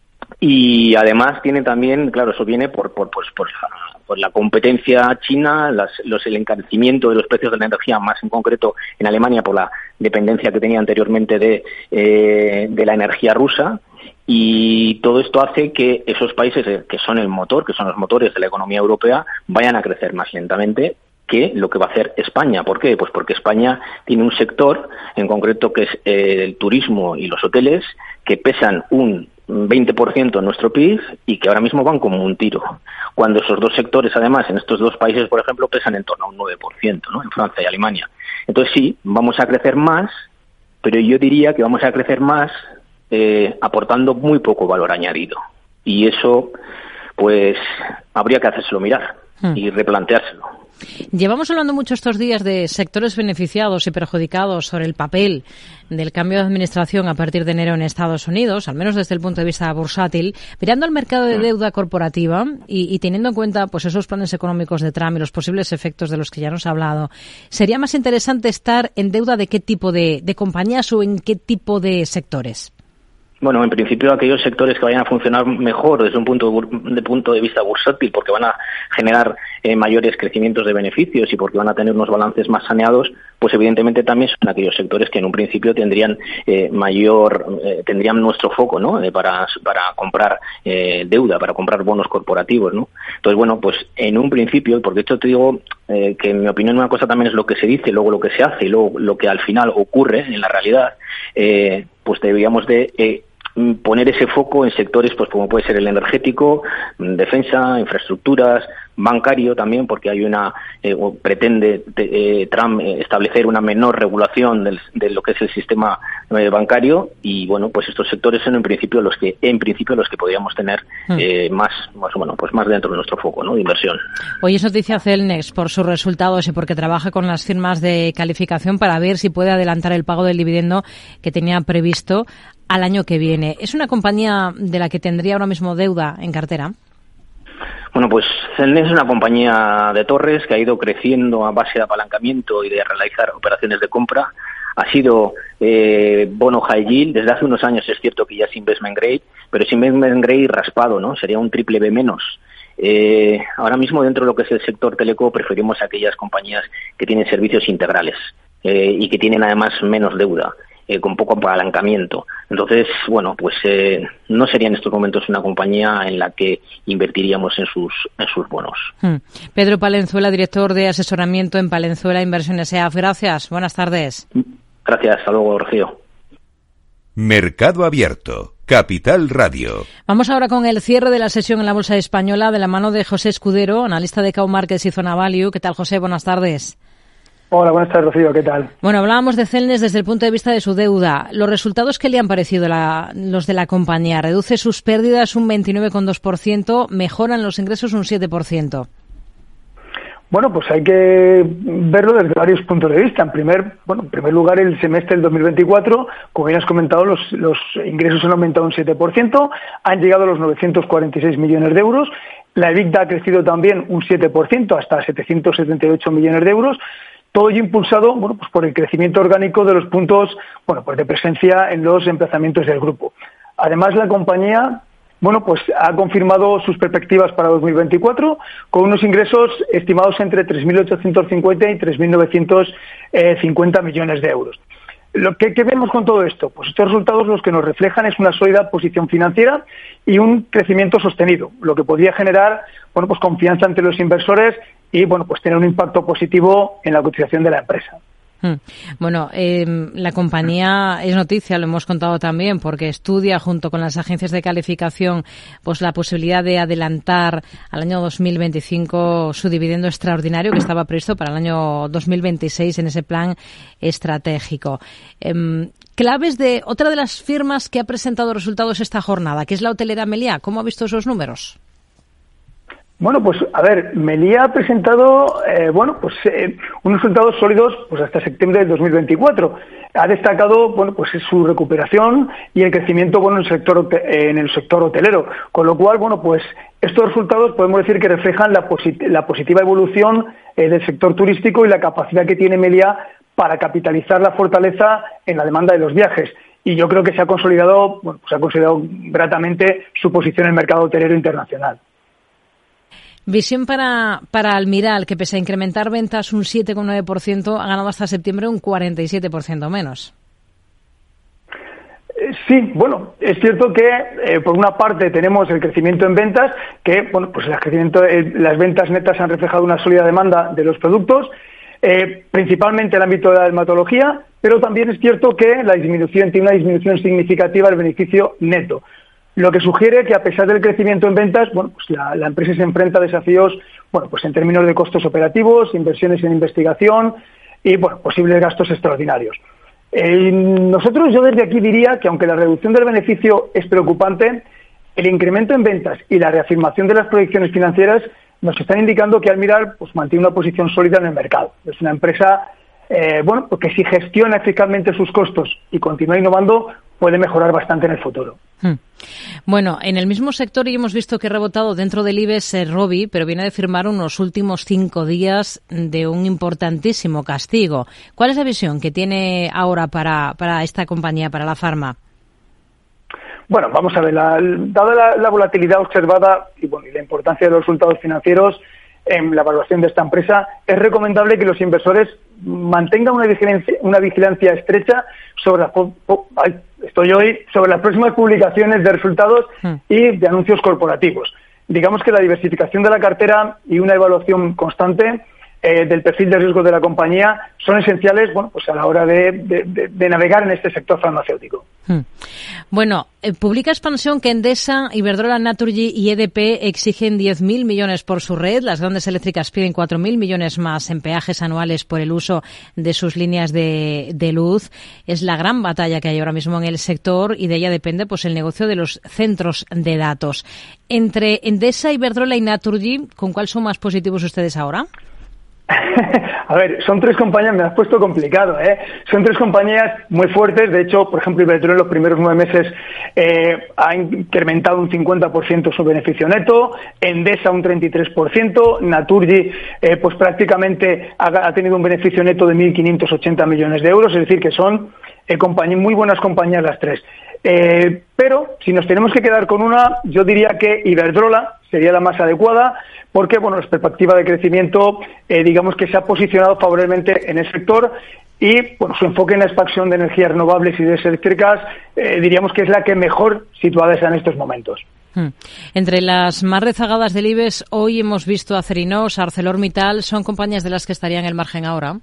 y además tiene también, claro, eso viene por por pues por, por la competencia china, las, los el encarecimiento de los precios de la energía, más en concreto en Alemania por la dependencia que tenía anteriormente de eh, de la energía rusa. Y todo esto hace que esos países que son el motor, que son los motores de la economía europea, vayan a crecer más lentamente que lo que va a hacer España. ¿Por qué? Pues porque España tiene un sector, en concreto, que es eh, el turismo y los hoteles, que pesan un veinte por ciento en nuestro P I B y que ahora mismo van como un tiro. Cuando esos dos sectores, además, en estos dos países, por ejemplo, pesan en torno a un nueve por ciento, ¿no? En Francia y Alemania. Entonces sí, vamos a crecer más, pero yo diría que vamos a crecer más eh, aportando muy poco valor añadido. Y eso, pues, habría que hacérselo mirar hmm. y replanteárselo. Llevamos hablando mucho estos días de sectores beneficiados y perjudicados sobre el papel del cambio de administración a partir de enero en Estados Unidos, al menos desde el punto de vista bursátil, mirando al mercado de deuda corporativa y, y teniendo en cuenta pues esos planes económicos de Trump y los posibles efectos de los que ya nos ha hablado. ¿Sería más interesante estar en deuda de qué tipo de, de compañías o en qué tipo de sectores? Bueno, en principio aquellos sectores que vayan a funcionar mejor desde un punto de punto de vista bursátil, porque van a generar eh, mayores crecimientos de beneficios y porque van a tener unos balances más saneados, pues evidentemente también son aquellos sectores que en un principio tendrían eh, mayor, eh, tendrían nuestro foco, ¿no? Eh, para para comprar eh, deuda, para comprar bonos corporativos, ¿no? Entonces, bueno, pues en un principio, porque esto te digo eh, que en mi opinión una cosa también es lo que se dice, luego lo que se hace y luego lo que al final ocurre en la realidad, eh, pues deberíamos de eh, poner ese foco en sectores pues como puede ser el energético, defensa, infraestructuras, bancario también, porque hay una eh, pretende eh, Trump establecer una menor regulación del, de lo que es el sistema eh, bancario y bueno, pues estos sectores son en principio los que en principio los que podríamos tener eh, más más bueno pues más dentro de nuestro foco, ¿no? De inversión. Hoy es noticia Celnex por sus resultados y porque trabaja con las firmas de calificación para ver si puede adelantar el pago del dividendo que tenía previsto al año que viene. ¿Es una compañía de la que tendría ahora mismo deuda en cartera? Bueno, pues Celnex es una compañía de torres que ha ido creciendo a base de apalancamiento y de realizar operaciones de compra. Ha sido eh, bono high yield. Desde hace unos años es cierto que ya es investment grade, pero es investment grade raspado, ¿no? Sería un triple B menos. Eh, ahora mismo dentro de lo que es el sector teleco preferimos aquellas compañías que tienen servicios integrales eh, y que tienen además menos deuda. Eh, con poco apalancamiento. Entonces, bueno, pues eh, no sería en estos momentos una compañía en la que invertiríamos en sus en sus bonos. Hmm. Pedro Palenzuela, director de asesoramiento en Palenzuela Inversiones E A F. Gracias, buenas tardes. Gracias, hasta luego, Rocío. Mercado Abierto, Capital Radio. Vamos ahora con el cierre de la sesión en la Bolsa Española de la mano de José Escudero, analista de Cow Markets y Zona Value. ¿Qué tal, José? Buenas tardes. Hola, buenas tardes, Rocío, ¿qué tal? Bueno, hablábamos de Celnex desde el punto de vista de su deuda. ¿Los resultados que le han parecido la, los de la compañía? Reduce sus pérdidas un veintinueve coma dos por ciento, mejoran los ingresos un siete por ciento. Bueno, pues hay que verlo desde varios puntos de vista. En primer, bueno, en primer lugar, el semestre del dos mil veinticuatro, como bien has comentado, los, los ingresos han aumentado un siete por ciento, han llegado a los novecientos cuarenta y seis millones de euros, la EBITDA ha crecido también un siete por ciento hasta setecientos setenta y ocho millones de euros, todo ello impulsado, bueno, pues por el crecimiento orgánico de los puntos, bueno, pues de presencia en los emplazamientos del grupo. Además, la compañía, bueno, pues ha confirmado sus perspectivas para dos mil veinticuatro con unos ingresos estimados entre tres mil ochocientos cincuenta y tres mil novecientos cincuenta millones de euros. Lo que, ¿Qué vemos con todo esto? Pues estos resultados los que nos reflejan es una sólida posición financiera y un crecimiento sostenido, lo que podría generar, bueno, pues confianza entre los inversores y, bueno, pues tener un impacto positivo en la cotización de la empresa. Bueno, eh, la compañía es noticia, lo hemos contado también, porque estudia junto con las agencias de calificación pues la posibilidad de adelantar al año dos mil veinticinco su dividendo extraordinario que estaba previsto para el año dos mil veintiséis en ese plan estratégico. Eh, claves de otra de las firmas que ha presentado resultados esta jornada, que es la hotelera Meliá. ¿Cómo ha visto esos números? Bueno, pues a ver, Meliá ha presentado, eh, bueno, pues eh, unos resultados sólidos, pues hasta septiembre del dos mil veinticuatro. Ha destacado, bueno, pues su recuperación y el crecimiento, bueno, en el sector en el sector hotelero, con lo cual, bueno, pues estos resultados podemos decir que reflejan la, posit la positiva evolución eh, del sector turístico y la capacidad que tiene Meliá para capitalizar la fortaleza en la demanda de los viajes. Y yo creo que se ha consolidado, bueno, pues ha consolidado gratamente su posición en el mercado hotelero internacional. Visión para, para Almiral, que pese a incrementar ventas un siete coma nueve por ciento, ha ganado hasta septiembre un cuarenta y siete por ciento menos. Sí, bueno, es cierto que eh, por una parte tenemos el crecimiento en ventas, que bueno, pues el crecimiento, eh, las ventas netas han reflejado una sólida demanda de los productos, eh, principalmente en el ámbito de la dermatología, pero también es cierto que la disminución tiene una disminución significativa del beneficio neto. Lo que sugiere que a pesar del crecimiento en ventas, bueno, pues la, la empresa se enfrenta a desafíos, bueno, pues en términos de costos operativos, inversiones en investigación y, bueno, posibles gastos extraordinarios. Eh, nosotros, yo desde aquí diría que aunque la reducción del beneficio es preocupante, el incremento en ventas y la reafirmación de las proyecciones financieras nos están indicando que Almiral pues mantiene una posición sólida en el mercado. Es una empresa, eh, bueno, pues que si gestiona eficazmente sus costos y continúa innovando, puede mejorar bastante en el futuro. Hmm. Bueno, en el mismo sector y hemos visto que ha rebotado dentro del IBEX eh, Robi, pero viene de firmar unos últimos cinco días de un importantísimo castigo. ¿Cuál es la visión que tiene ahora para, para esta compañía, para la farma? Bueno, vamos a ver, la, dada la, la volatilidad observada y, bueno, y la importancia de los resultados financieros en la evaluación de esta empresa, es recomendable que los inversores mantengan una vigilancia, una vigilancia estrecha sobre las, ay, estoy hoy, sobre las próximas publicaciones de resultados y de anuncios corporativos. Digamos que la diversificación de la cartera y una evaluación constante eh, del perfil de riesgo de la compañía son esenciales, bueno, pues a la hora de, de, de, de navegar en este sector farmacéutico. Hmm. Bueno, eh, publica Expansión que Endesa, Iberdrola, Naturgy y E D P exigen diez mil millones por su red. Las grandes eléctricas piden cuatro mil millones más en peajes anuales por el uso de sus líneas de, de luz. Es la gran batalla que hay ahora mismo en el sector y de ella depende pues el negocio de los centros de datos. Entre Endesa, Iberdrola y Naturgy, ¿con cuál son más positivos ustedes ahora? A ver, son tres compañías, me has puesto complicado, ¿eh? Son tres compañías muy fuertes. De hecho, por ejemplo, Iberdrola en los primeros nueve meses eh, ha incrementado un cincuenta por ciento su beneficio neto, Endesa un treinta y tres por ciento, Naturgy eh, pues prácticamente ha, ha tenido un beneficio neto de mil quinientos ochenta millones de euros, es decir, que son eh, compañías, muy buenas compañías las tres. Eh, pero, si nos tenemos que quedar con una, yo diría que Iberdrola sería la más adecuada, porque, bueno, la perspectiva de crecimiento, eh, digamos que se ha posicionado favorablemente en el sector y, bueno, su enfoque en la expansión de energías renovables y de eléctricas, eh, diríamos que es la que mejor situada está en estos momentos. Hmm. Entre las más rezagadas del IBEX, hoy hemos visto a Acerinox, ArcelorMittal, ¿son compañías de las que estarían en el margen ahora?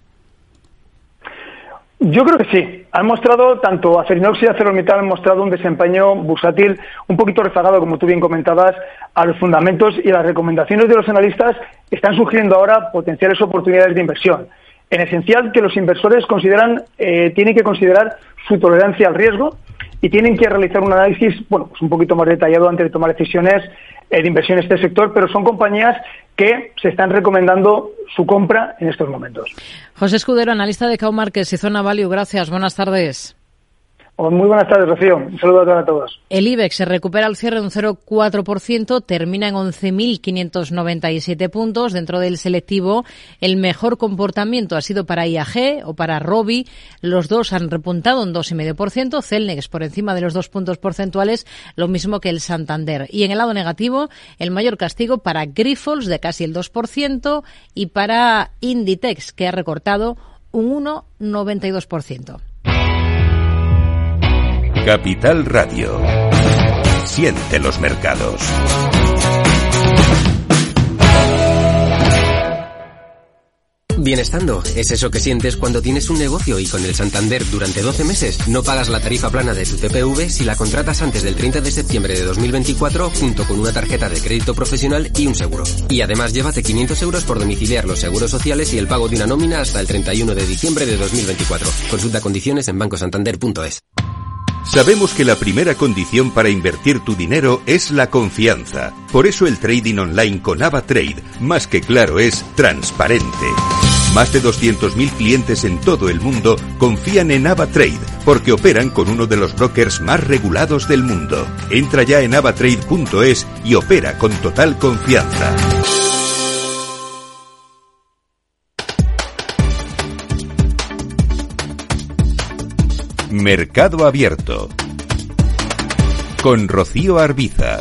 Yo creo que sí. Han mostrado, tanto Acerinox y ArcelorMittal han mostrado un desempeño bursátil un poquito rezagado, como tú bien comentabas, a los fundamentos, y las recomendaciones de los analistas están sugiriendo ahora potenciales oportunidades de inversión. En esencial, que los inversores consideran, eh, tienen que considerar su tolerancia al riesgo y tienen que realizar un análisis, bueno, pues un poquito más detallado antes de tomar decisiones eh, de inversión en este sector, pero son compañías que se están recomendando su compra en estos momentos. José Escudero, analista de Cow Markets y Zona Value, gracias. Buenas tardes. Muy buenas tardes, Rocío. Un saludo a todos. El IBEX se recupera al cierre de un cero coma cuatro por ciento, termina en once mil quinientos noventa y siete puntos. Dentro del selectivo, el mejor comportamiento ha sido para I A G o para Robi. Los dos han repuntado un dos coma cinco por ciento. Celnex por encima de los dos puntos porcentuales, lo mismo que el Santander. Y en el lado negativo, el mayor castigo para Grifols de casi el dos por ciento y para Inditex, que ha recortado un uno coma noventa y dos por ciento. Capital Radio. Siente los mercados. Bienestando es eso que sientes cuando tienes un negocio y con el Santander durante doce meses no pagas la tarifa plana de tu T P V si la contratas antes del treinta de septiembre de dos mil veinticuatro junto con una tarjeta de crédito profesional y un seguro. Y además llévate quinientos euros por domiciliar los seguros sociales y el pago de una nómina hasta el treinta y uno de diciembre de dos mil veinticuatro. Consulta condiciones en banco santander punto es. Sabemos que la primera condición para invertir tu dinero es la confianza. Por eso el trading online con AvaTrade, más que claro, es transparente. Más de doscientos mil clientes en todo el mundo confían en AvaTrade porque operan con uno de los brokers más regulados del mundo. Entra ya en avatrade punto es y opera con total confianza. Mercado Abierto con Rocío Arbiza.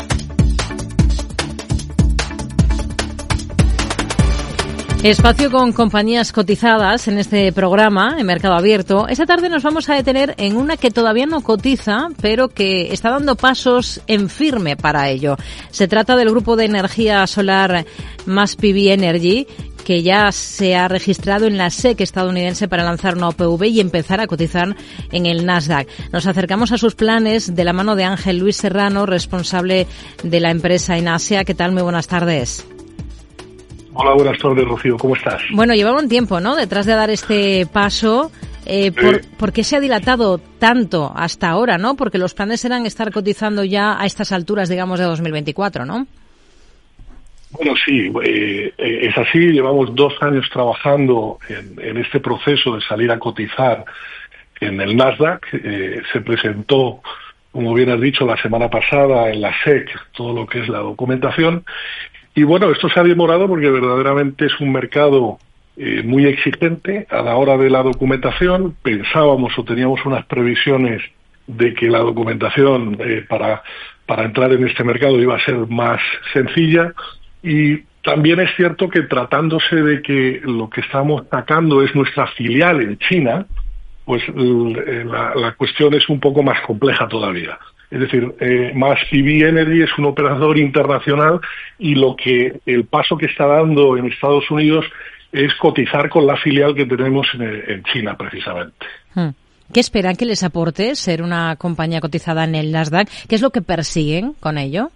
Espacio con compañías cotizadas en este programa, en Mercado Abierto. Esta tarde nos vamos a detener en una que todavía no cotiza, pero que está dando pasos en firme para ello. Se trata del grupo de energía solar Mass P V Energy, que ya se ha registrado en la S E C estadounidense para lanzar una O P V y empezar a cotizar en el Nasdaq. Nos acercamos a sus planes de la mano de Ángel Luis Serrano, responsable de la empresa en Asia. ¿Qué tal? Muy buenas tardes. Hola, buenas tardes, Rocío. ¿Cómo estás? Bueno, llevaba un tiempo, ¿no?, detrás de dar este paso. Eh, por, sí. ¿Por qué se ha dilatado tanto hasta ahora, no? Porque los planes eran estar cotizando ya a estas alturas, digamos, de dos mil veinticuatro, ¿no? Bueno, sí, eh, es así. Llevamos dos años trabajando en, en este proceso de salir a cotizar en el Nasdaq. Eh, se presentó, como bien has dicho, la semana pasada en la S E C todo lo que es la documentación. Y bueno, esto se ha demorado porque verdaderamente es un mercado eh, muy exigente a la hora de la documentación. Pensábamos o teníamos unas previsiones de que la documentación eh, para, para entrar en este mercado iba a ser más sencilla. Y también es cierto que tratándose de que lo que estamos sacando es nuestra filial en China, pues la, la cuestión es un poco más compleja todavía. Es decir, eh, Mass P V Energy es un operador internacional y lo que el paso que está dando en Estados Unidos es cotizar con la filial que tenemos en, en China, precisamente. ¿Qué esperan que les aporte ser una compañía cotizada en el Nasdaq? ¿Qué es lo que persiguen con ello?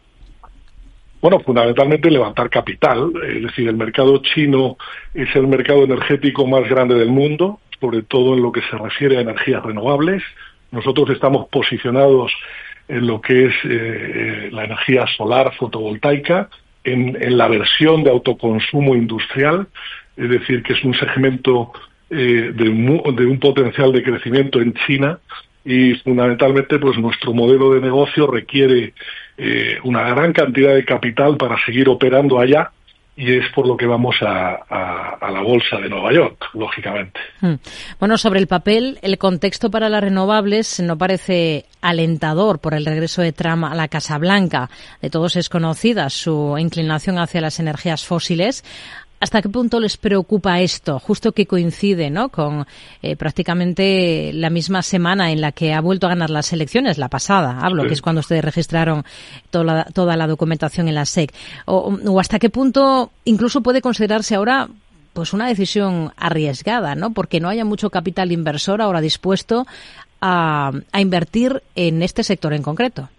Bueno, fundamentalmente levantar capital. Es decir, el mercado chino es el mercado energético más grande del mundo, sobre todo en lo que se refiere a energías renovables. Nosotros estamos posicionados en lo que es eh, la energía solar fotovoltaica, en, en la versión de autoconsumo industrial, es decir, que es un segmento eh, de, un, de un potencial de crecimiento en China y fundamentalmente pues nuestro modelo de negocio requiere eh, una gran cantidad de capital para seguir operando allá. Y es por lo que vamos a, a, a la bolsa de Nueva York, lógicamente. Bueno, sobre el papel, el contexto para las renovables no parece alentador por el regreso de Trump a la Casa Blanca. De todos es conocida su inclinación hacia las energías fósiles. ¿Hasta qué punto les preocupa esto? Justo que coincide, ¿no?, con eh, prácticamente la misma semana en la que ha vuelto a ganar las elecciones, la pasada, hablo, sí. Que es cuando ustedes registraron toda la, toda la documentación en la S E C. O, o hasta qué punto incluso puede considerarse ahora pues una decisión arriesgada, ¿no?, porque no haya mucho capital inversor ahora dispuesto a, a invertir en este sector en concreto.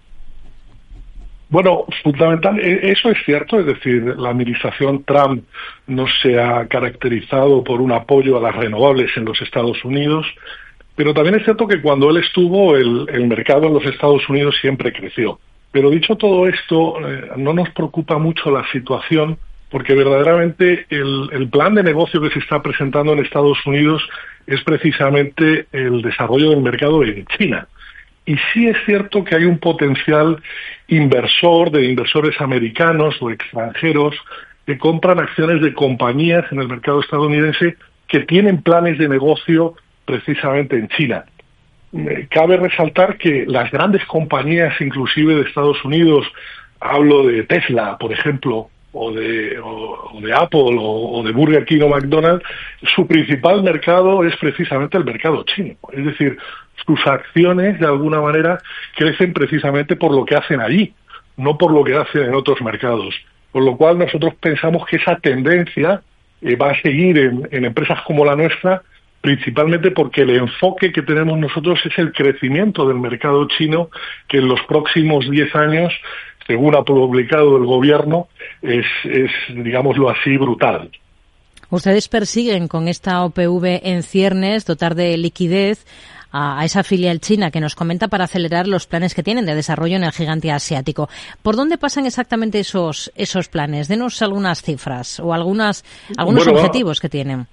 Bueno, fundamental, eso es cierto, es decir, la administración Trump no se ha caracterizado por un apoyo a las renovables en los Estados Unidos, pero también es cierto que cuando él estuvo, el, el mercado en los Estados Unidos siempre creció. Pero dicho todo esto, eh, no nos preocupa mucho la situación, porque verdaderamente el, el plan de negocio que se está presentando en Estados Unidos es precisamente el desarrollo del mercado en China. Y sí es cierto que hay un potencial inversor, de inversores americanos o extranjeros, que compran acciones de compañías en el mercado estadounidense que tienen planes de negocio precisamente en China. Eh, cabe resaltar que las grandes compañías, inclusive de Estados Unidos, hablo de Tesla, por ejemplo, o de, o, o de Apple, o, o de Burger King o McDonald's, su principal mercado es precisamente el mercado chino. Es decir, sus acciones, de alguna manera, crecen precisamente por lo que hacen allí, no por lo que hacen en otros mercados. Con lo cual, nosotros pensamos que esa tendencia eh, va a seguir en, en empresas como la nuestra, principalmente porque el enfoque que tenemos nosotros es el crecimiento del mercado chino, que en los próximos diez años, según ha publicado el gobierno, es, es, digámoslo así, brutal. Ustedes persiguen con esta O P V en ciernes dotar de liquidez a esa filial china que nos comenta para acelerar los planes que tienen de desarrollo en el gigante asiático. ¿Por dónde pasan exactamente esos esos planes? Denos algunas cifras o algunas algunos bueno, objetivos que tienen.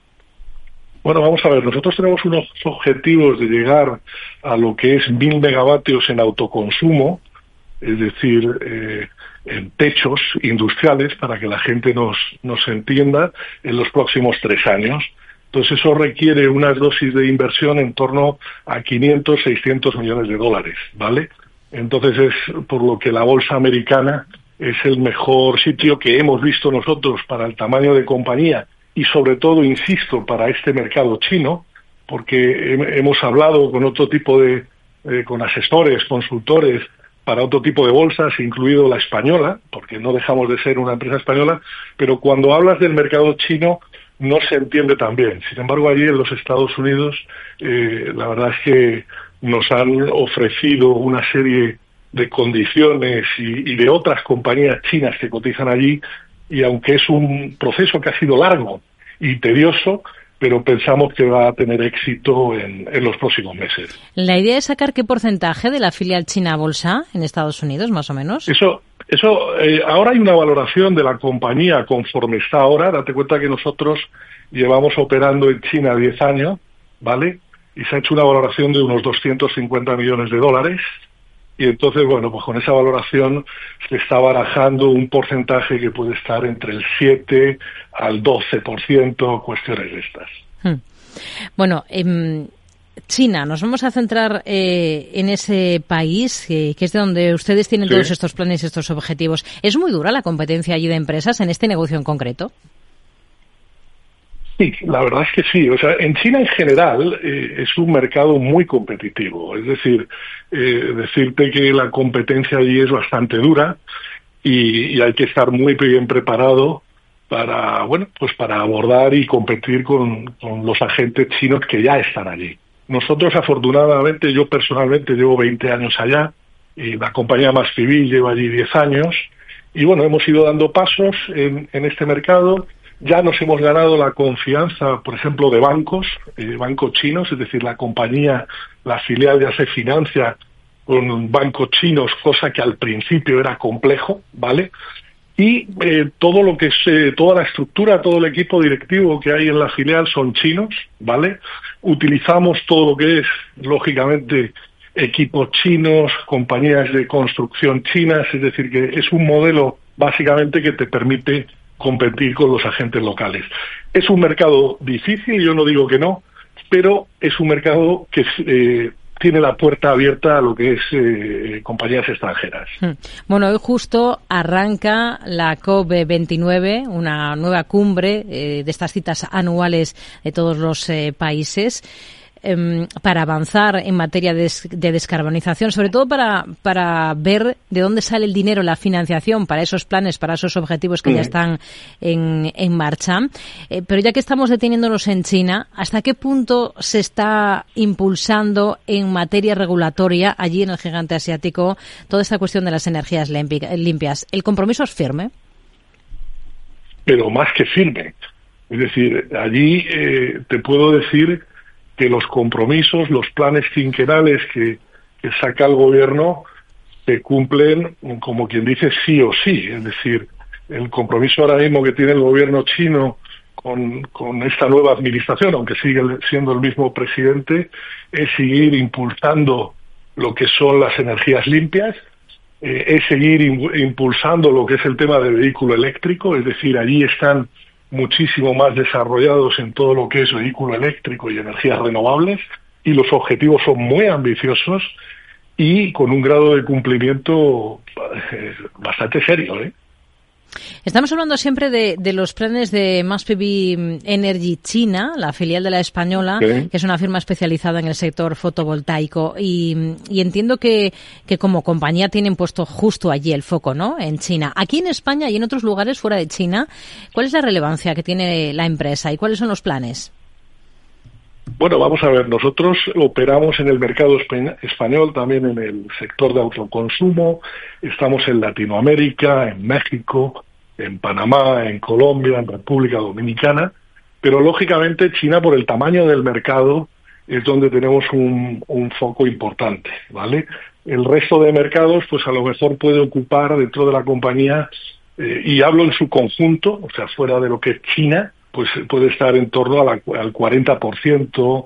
Bueno, vamos a ver, nosotros tenemos unos objetivos de llegar a lo que es mil megavatios en autoconsumo, es decir, eh, en techos industriales, para que la gente nos, nos entienda, en los próximos tres años. Entonces eso requiere unas dosis de inversión en torno a quinientos, seiscientos millones de dólares, ¿vale? Entonces es por lo que la bolsa americana es el mejor sitio que hemos visto nosotros para el tamaño de compañía y sobre todo, insisto, para este mercado chino, porque hemos hablado con otro tipo de, eh, con asesores, consultores, para otro tipo de bolsas, incluido la española, porque no dejamos de ser una empresa española, pero cuando hablas del mercado chino no se entiende tan bien. Sin embargo, allí en los Estados Unidos, eh, la verdad es que nos han ofrecido una serie de condiciones y, y de otras compañías chinas que cotizan allí, y aunque es un proceso que ha sido largo y tedioso, pero pensamos que va a tener éxito en, en los próximos meses. ¿La idea es sacar qué porcentaje de la filial china bolsa en Estados Unidos, más o menos? Eso, eso eh, ahora hay una valoración de la compañía conforme está ahora. Date cuenta que nosotros llevamos operando en China diez años, ¿vale? Y se ha hecho una valoración de unos doscientos cincuenta millones de dólares. Y entonces, bueno, pues con esa valoración se está barajando un porcentaje que puede estar entre el siete al doce por ciento, cuestiones de estas. Hmm. Bueno, eh, China, nos vamos a centrar eh, en ese país, eh, que es de donde ustedes tienen sí. todos estos planes y estos objetivos. ¿Es muy dura la competencia allí de empresas en este negocio en concreto? Sí, la verdad es que sí. O sea, en China en general eh, es un mercado muy competitivo. Es decir, eh, decirte que la competencia allí es bastante dura y, y hay que estar muy bien preparado para, bueno, pues para abordar y competir con, con los agentes chinos que ya están allí. Nosotros, afortunadamente, yo personalmente llevo veinte años allá y la compañía Masfivil lleva allí diez años y, bueno, hemos ido dando pasos en, en este mercado. Ya nos hemos ganado la confianza, por ejemplo, de bancos, eh, bancos chinos, es decir, la compañía, la filial ya se financia con bancos chinos, cosa que al principio era complejo, ¿vale? Y eh, todo lo que es, eh, toda la estructura, todo el equipo directivo que hay en la filial son chinos, ¿vale? Utilizamos todo lo que es, lógicamente, equipos chinos, compañías de construcción chinas, es decir, que es un modelo básicamente que te permite competir con los agentes locales. Es un mercado difícil, yo no digo que no, pero es un mercado que eh, tiene la puerta abierta a lo que es eh, compañías extranjeras. Bueno, hoy justo arranca la COP veintinueve, una nueva cumbre eh, de estas citas anuales de todos los eh, países, eh, para avanzar en materia de, de descarbonización, sobre todo para, para ver de dónde sale el dinero, la financiación para esos planes, para esos objetivos que mm. ya están en, en marcha. Eh, pero ya que estamos deteniéndonos en China, ¿hasta qué punto se está impulsando en materia regulatoria allí en el gigante asiático toda esta cuestión de las energías limpias? ¿El compromiso es firme? Pero más que firme. Es decir, allí eh, te puedo decir que los compromisos, los planes quinquenales que, que saca el gobierno se cumplen, como quien dice, sí o sí. Es decir, el compromiso ahora mismo que tiene el gobierno chino con, con esta nueva administración, aunque sigue siendo el mismo presidente, es seguir impulsando lo que son las energías limpias, eh, es seguir impulsando lo que es el tema del vehículo eléctrico, es decir, allí están muchísimo más desarrollados en todo lo que es vehículo eléctrico y energías renovables, y los objetivos son muy ambiciosos y con un grado de cumplimiento eh, bastante serio, ¿eh? Estamos hablando siempre de, de los planes de MásPV Energy China, la filial de la española, sí, que es una firma especializada en el sector fotovoltaico. Y, y entiendo que, que como compañía tienen puesto justo allí el foco, ¿no?, en China. Aquí en España y en otros lugares fuera de China, ¿cuál es la relevancia que tiene la empresa y cuáles son los planes? Bueno, vamos a ver, nosotros operamos en el mercado español, también en el sector de autoconsumo, estamos en Latinoamérica, en México, en Panamá, en Colombia, en República Dominicana, pero lógicamente China, por el tamaño del mercado, es donde tenemos un, un foco importante, ¿vale? El resto de mercados, pues a lo mejor puede ocupar dentro de la compañía, eh, y hablo en su conjunto, o sea, fuera de lo que es China, pues puede estar en torno a la, al cuarenta por ciento,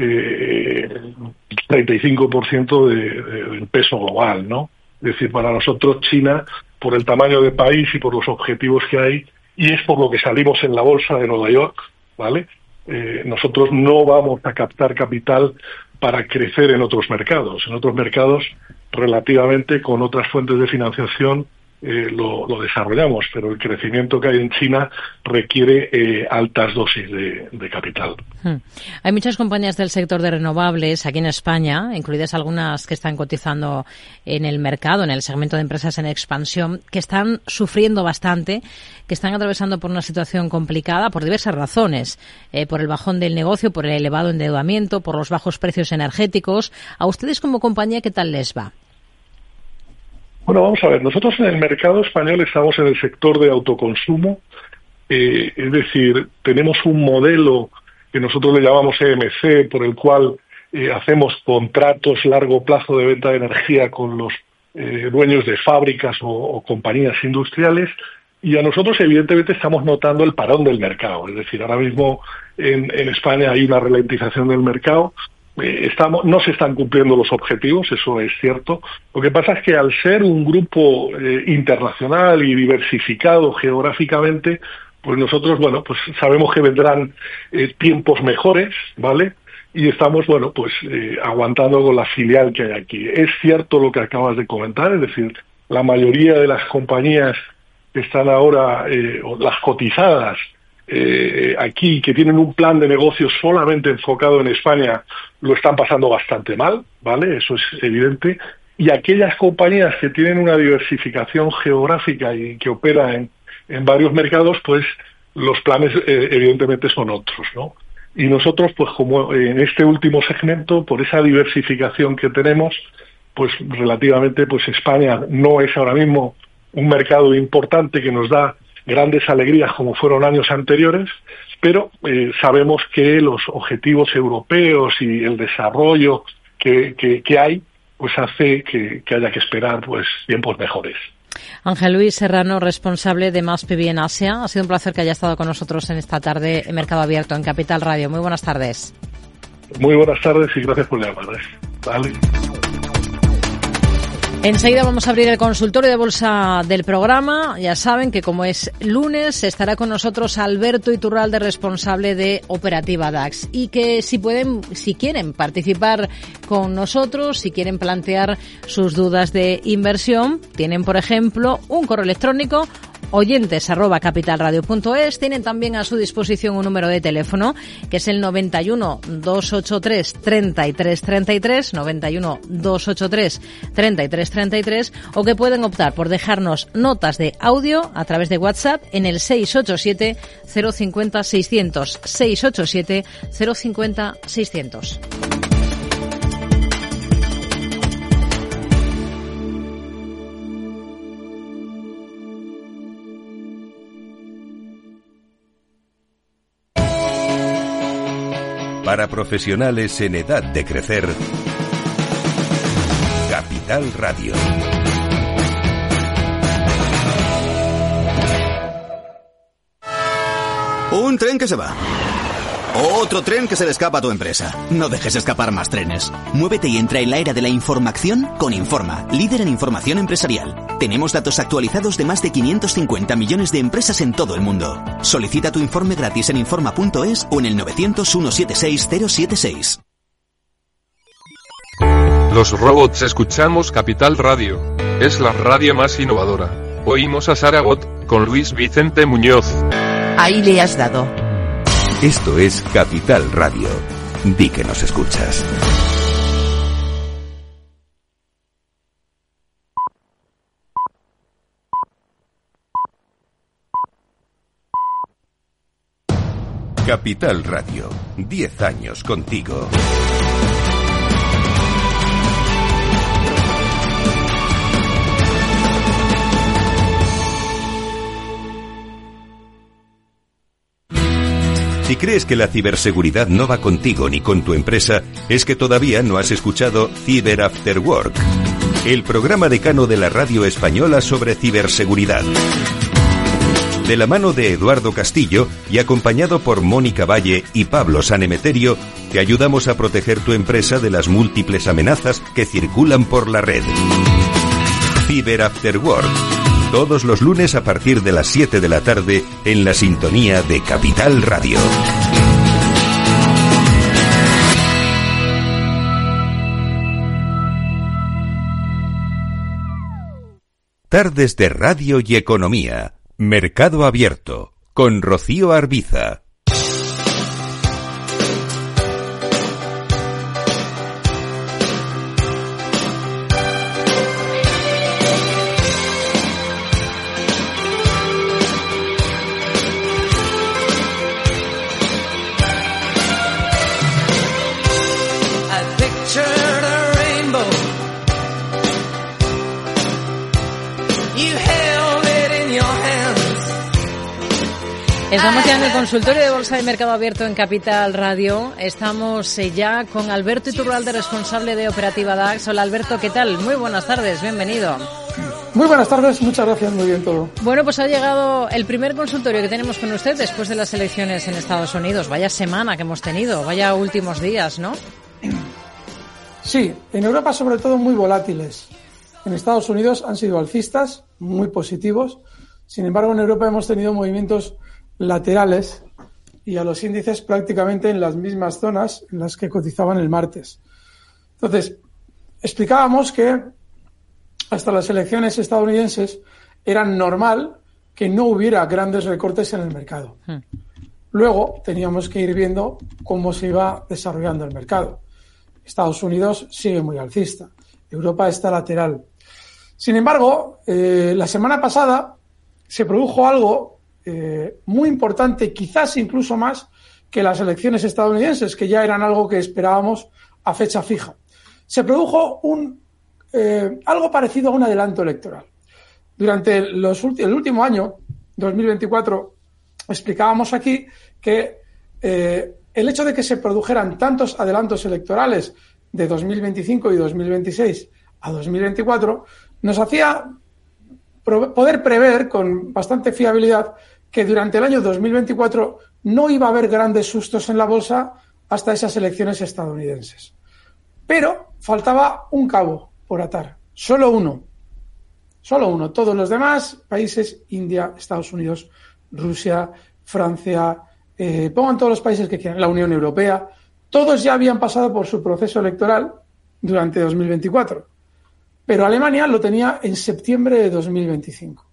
eh, treinta y cinco por ciento de, de, del peso global, ¿no? Es decir, para nosotros China, por el tamaño de país y por los objetivos que hay, y es por lo que salimos en la bolsa de Nueva York, ¿vale? Eh, nosotros no vamos a captar capital para crecer en otros mercados. En otros mercados, relativamente, con otras fuentes de financiación, Eh, lo, lo desarrollamos, pero el crecimiento que hay en China requiere eh, altas dosis de, de capital. Hmm. Hay muchas compañías del sector de renovables aquí en España, incluidas algunas que están cotizando en el mercado, en el segmento de empresas en expansión, que están sufriendo bastante, que están atravesando por una situación complicada por diversas razones, eh, por el bajón del negocio, por el elevado endeudamiento, por los bajos precios energéticos. ¿A ustedes como compañía qué tal les va? Bueno, vamos a ver, nosotros en el mercado español estamos en el sector de autoconsumo, eh, es decir, tenemos un modelo que nosotros le llamamos E M C, por el cual eh, hacemos contratos largo plazo de venta de energía con los eh, dueños de fábricas o, o compañías industriales, y a nosotros evidentemente estamos notando el parón del mercado, es decir, ahora mismo en, en España hay una ralentización del mercado. Eh, estamos, no se están cumpliendo los objetivos, eso es cierto. Lo que pasa es que al ser un grupo eh, internacional y diversificado geográficamente, pues nosotros, bueno, pues sabemos que vendrán eh, tiempos mejores, ¿vale? Y estamos, bueno, pues eh, aguantando con la filial que hay aquí. Es cierto lo que acabas de comentar, es decir, la mayoría de las compañías que están ahora, eh, o las cotizadas, Eh, aquí, que tienen un plan de negocio solamente enfocado en España, lo están pasando bastante mal, ¿vale? Eso es evidente. Y aquellas compañías que tienen una diversificación geográfica y que operan en, en varios mercados, pues los planes eh, evidentemente son otros, ¿no? Y nosotros, pues como en este último segmento, por esa diversificación que tenemos, pues relativamente, pues España no es ahora mismo un mercado importante que nos da grandes alegrías como fueron años anteriores, pero eh, sabemos que los objetivos europeos y el desarrollo que, que, que hay, pues hace que, que haya que esperar pues tiempos mejores. Ángel Luis Serrano, responsable de MásPV en Asia. Ha sido un placer que haya estado con nosotros en esta tarde en Mercado Abierto, en Capital Radio. Muy buenas tardes. Muy buenas tardes y gracias por llamar. Vale. Enseguida vamos a abrir el consultorio de bolsa del programa. Ya saben que como es lunes estará con nosotros Alberto Iturralde, responsable de Operativa DAX, y que si pueden, si quieren participar con nosotros, si quieren plantear sus dudas de inversión, tienen por ejemplo un correo electrónico oyentes arroba capitalradio punto es. Tienen también a su disposición un número de teléfono que es el noventa y uno, dos ochenta y tres, treinta y tres treinta y tres, noventa y uno, dos ochenta y tres, treinta y tres treinta y tres, o que pueden optar por dejarnos notas de audio a través de WhatsApp en el seis ocho siete, cero cinco cero, seiscientos, seis ocho siete, cero cinco cero, seiscientos. Para profesionales en edad de crecer, Capital Radio. Un tren que se va. Otro tren que se le escapa a tu empresa. No dejes escapar más trenes. Muévete y entra en la era de la información con Informa, líder en información empresarial. Tenemos datos actualizados de más de quinientos cincuenta millones de empresas en todo el mundo. Solicita tu informe gratis en informa punto es o en el novecientos, ciento setenta y seis, cero setenta y seis. Los robots escuchamos Capital Radio. Es la radio más innovadora. Oímos a Saragot con Luis Vicente Muñoz. Ahí le has dado. Esto es Capital Radio. Di que nos escuchas. Capital Radio. Diez años contigo. Si crees que la ciberseguridad no va contigo ni con tu empresa, es que todavía no has escuchado Cyber After Work, el programa decano de la radio española sobre ciberseguridad. De la mano de Eduardo Castillo y acompañado por Mónica Valle y Pablo Sanemeterio, te ayudamos a proteger tu empresa de las múltiples amenazas que circulan por la red. Cyber After Work. Todos los lunes a partir de las siete de la tarde en la sintonía de Capital Radio. Tardes de Radio y Economía. Mercado Abierto. Con Rocío Arbiza. Estamos ya en el consultorio de Bolsa de Mercado Abierto en Capital Radio. Estamos eh, ya con Alberto Iturralde, responsable de Operativa DAX. Hola Alberto, ¿qué tal? Muy buenas tardes, bienvenido. Muy buenas tardes, muchas gracias, muy bien todo. Bueno, pues ha llegado el primer consultorio que tenemos con usted después de las elecciones en Estados Unidos. Vaya semana que hemos tenido, vaya últimos días, ¿no? Sí, en Europa sobre todo muy volátiles. En Estados Unidos han sido alcistas, muy positivos. Sin embargo, en Europa hemos tenido movimientos laterales y a los índices prácticamente en las mismas zonas en las que cotizaban el martes. Entonces, explicábamos que hasta las elecciones estadounidenses era normal que no hubiera grandes recortes en el mercado. Hmm. Luego teníamos que ir viendo cómo se iba desarrollando el mercado. Estados Unidos sigue muy alcista, Europa está lateral. Sin embargo, eh, la semana pasada se produjo algo Eh, muy importante, quizás incluso más que las elecciones estadounidenses, que ya eran algo que esperábamos a fecha fija. Se produjo un eh, algo parecido a un adelanto electoral. Durante los ulti- el último año, dos mil veinticuatro, explicábamos aquí que eh, el hecho de que se produjeran tantos adelantos electorales de dos mil veinticinco y dos mil veintiséis a dos mil veinticuatro nos hacía pro- poder prever con bastante fiabilidad que durante el año dos mil veinticuatro no iba a haber grandes sustos en la bolsa hasta esas elecciones estadounidenses. Pero faltaba un cabo por atar, solo uno, solo uno. Todos los demás países, India, Estados Unidos, Rusia, Francia, eh, pongan todos los países que quieran, la Unión Europea, todos ya habían pasado por su proceso electoral durante dos mil veinticuatro. Pero Alemania lo tenía en septiembre de dos mil veinticinco.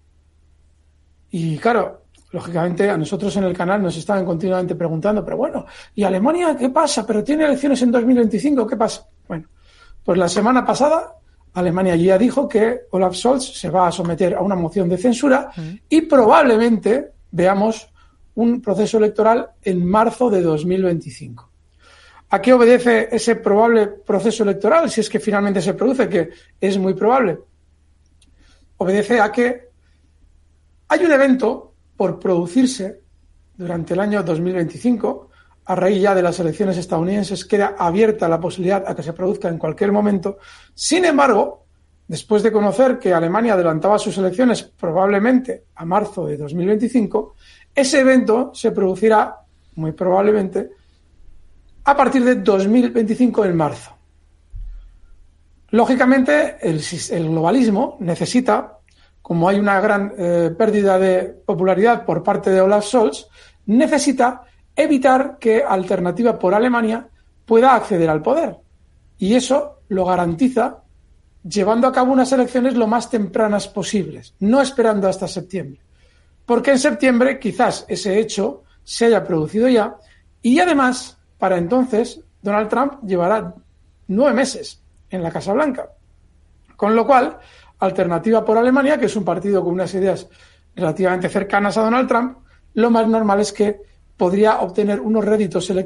Y claro, lógicamente, a nosotros en el canal nos estaban continuamente preguntando, pero bueno, ¿y Alemania qué pasa? ¿Pero tiene elecciones en dos mil veinticinco? ¿Qué pasa? Bueno, pues la semana pasada Alemania ya dijo que Olaf Scholz se va a someter a una moción de censura uh-huh. y probablemente veamos un proceso electoral en marzo de dos mil veinticinco. ¿A qué obedece ese probable proceso electoral? Si es que finalmente se produce, que es muy probable. Obedece a que hay un evento por producirse durante el año dos mil veinticinco, a raíz ya de las elecciones estadounidenses, queda abierta la posibilidad a que se produzca en cualquier momento. Sin embargo, después de conocer que Alemania adelantaba sus elecciones probablemente a marzo de dos mil veinticinco, Ese evento se producirá, muy probablemente, a partir de dos mil veinticinco en marzo. Lógicamente, el, el globalismo necesita, como hay una gran eh, pérdida de popularidad por parte de Olaf Scholz, necesita evitar que Alternativa por Alemania pueda acceder al poder. Y eso lo garantiza llevando a cabo unas elecciones lo más tempranas posibles, no esperando hasta septiembre. Porque en septiembre quizás ese hecho se haya producido ya y además, para entonces, Donald Trump llevará nueve meses en la Casa Blanca. Con lo cual, Alternativa por Alemania, que es un partido con unas ideas relativamente cercanas a Donald Trump, lo más normal es que podría obtener unos réditos electorales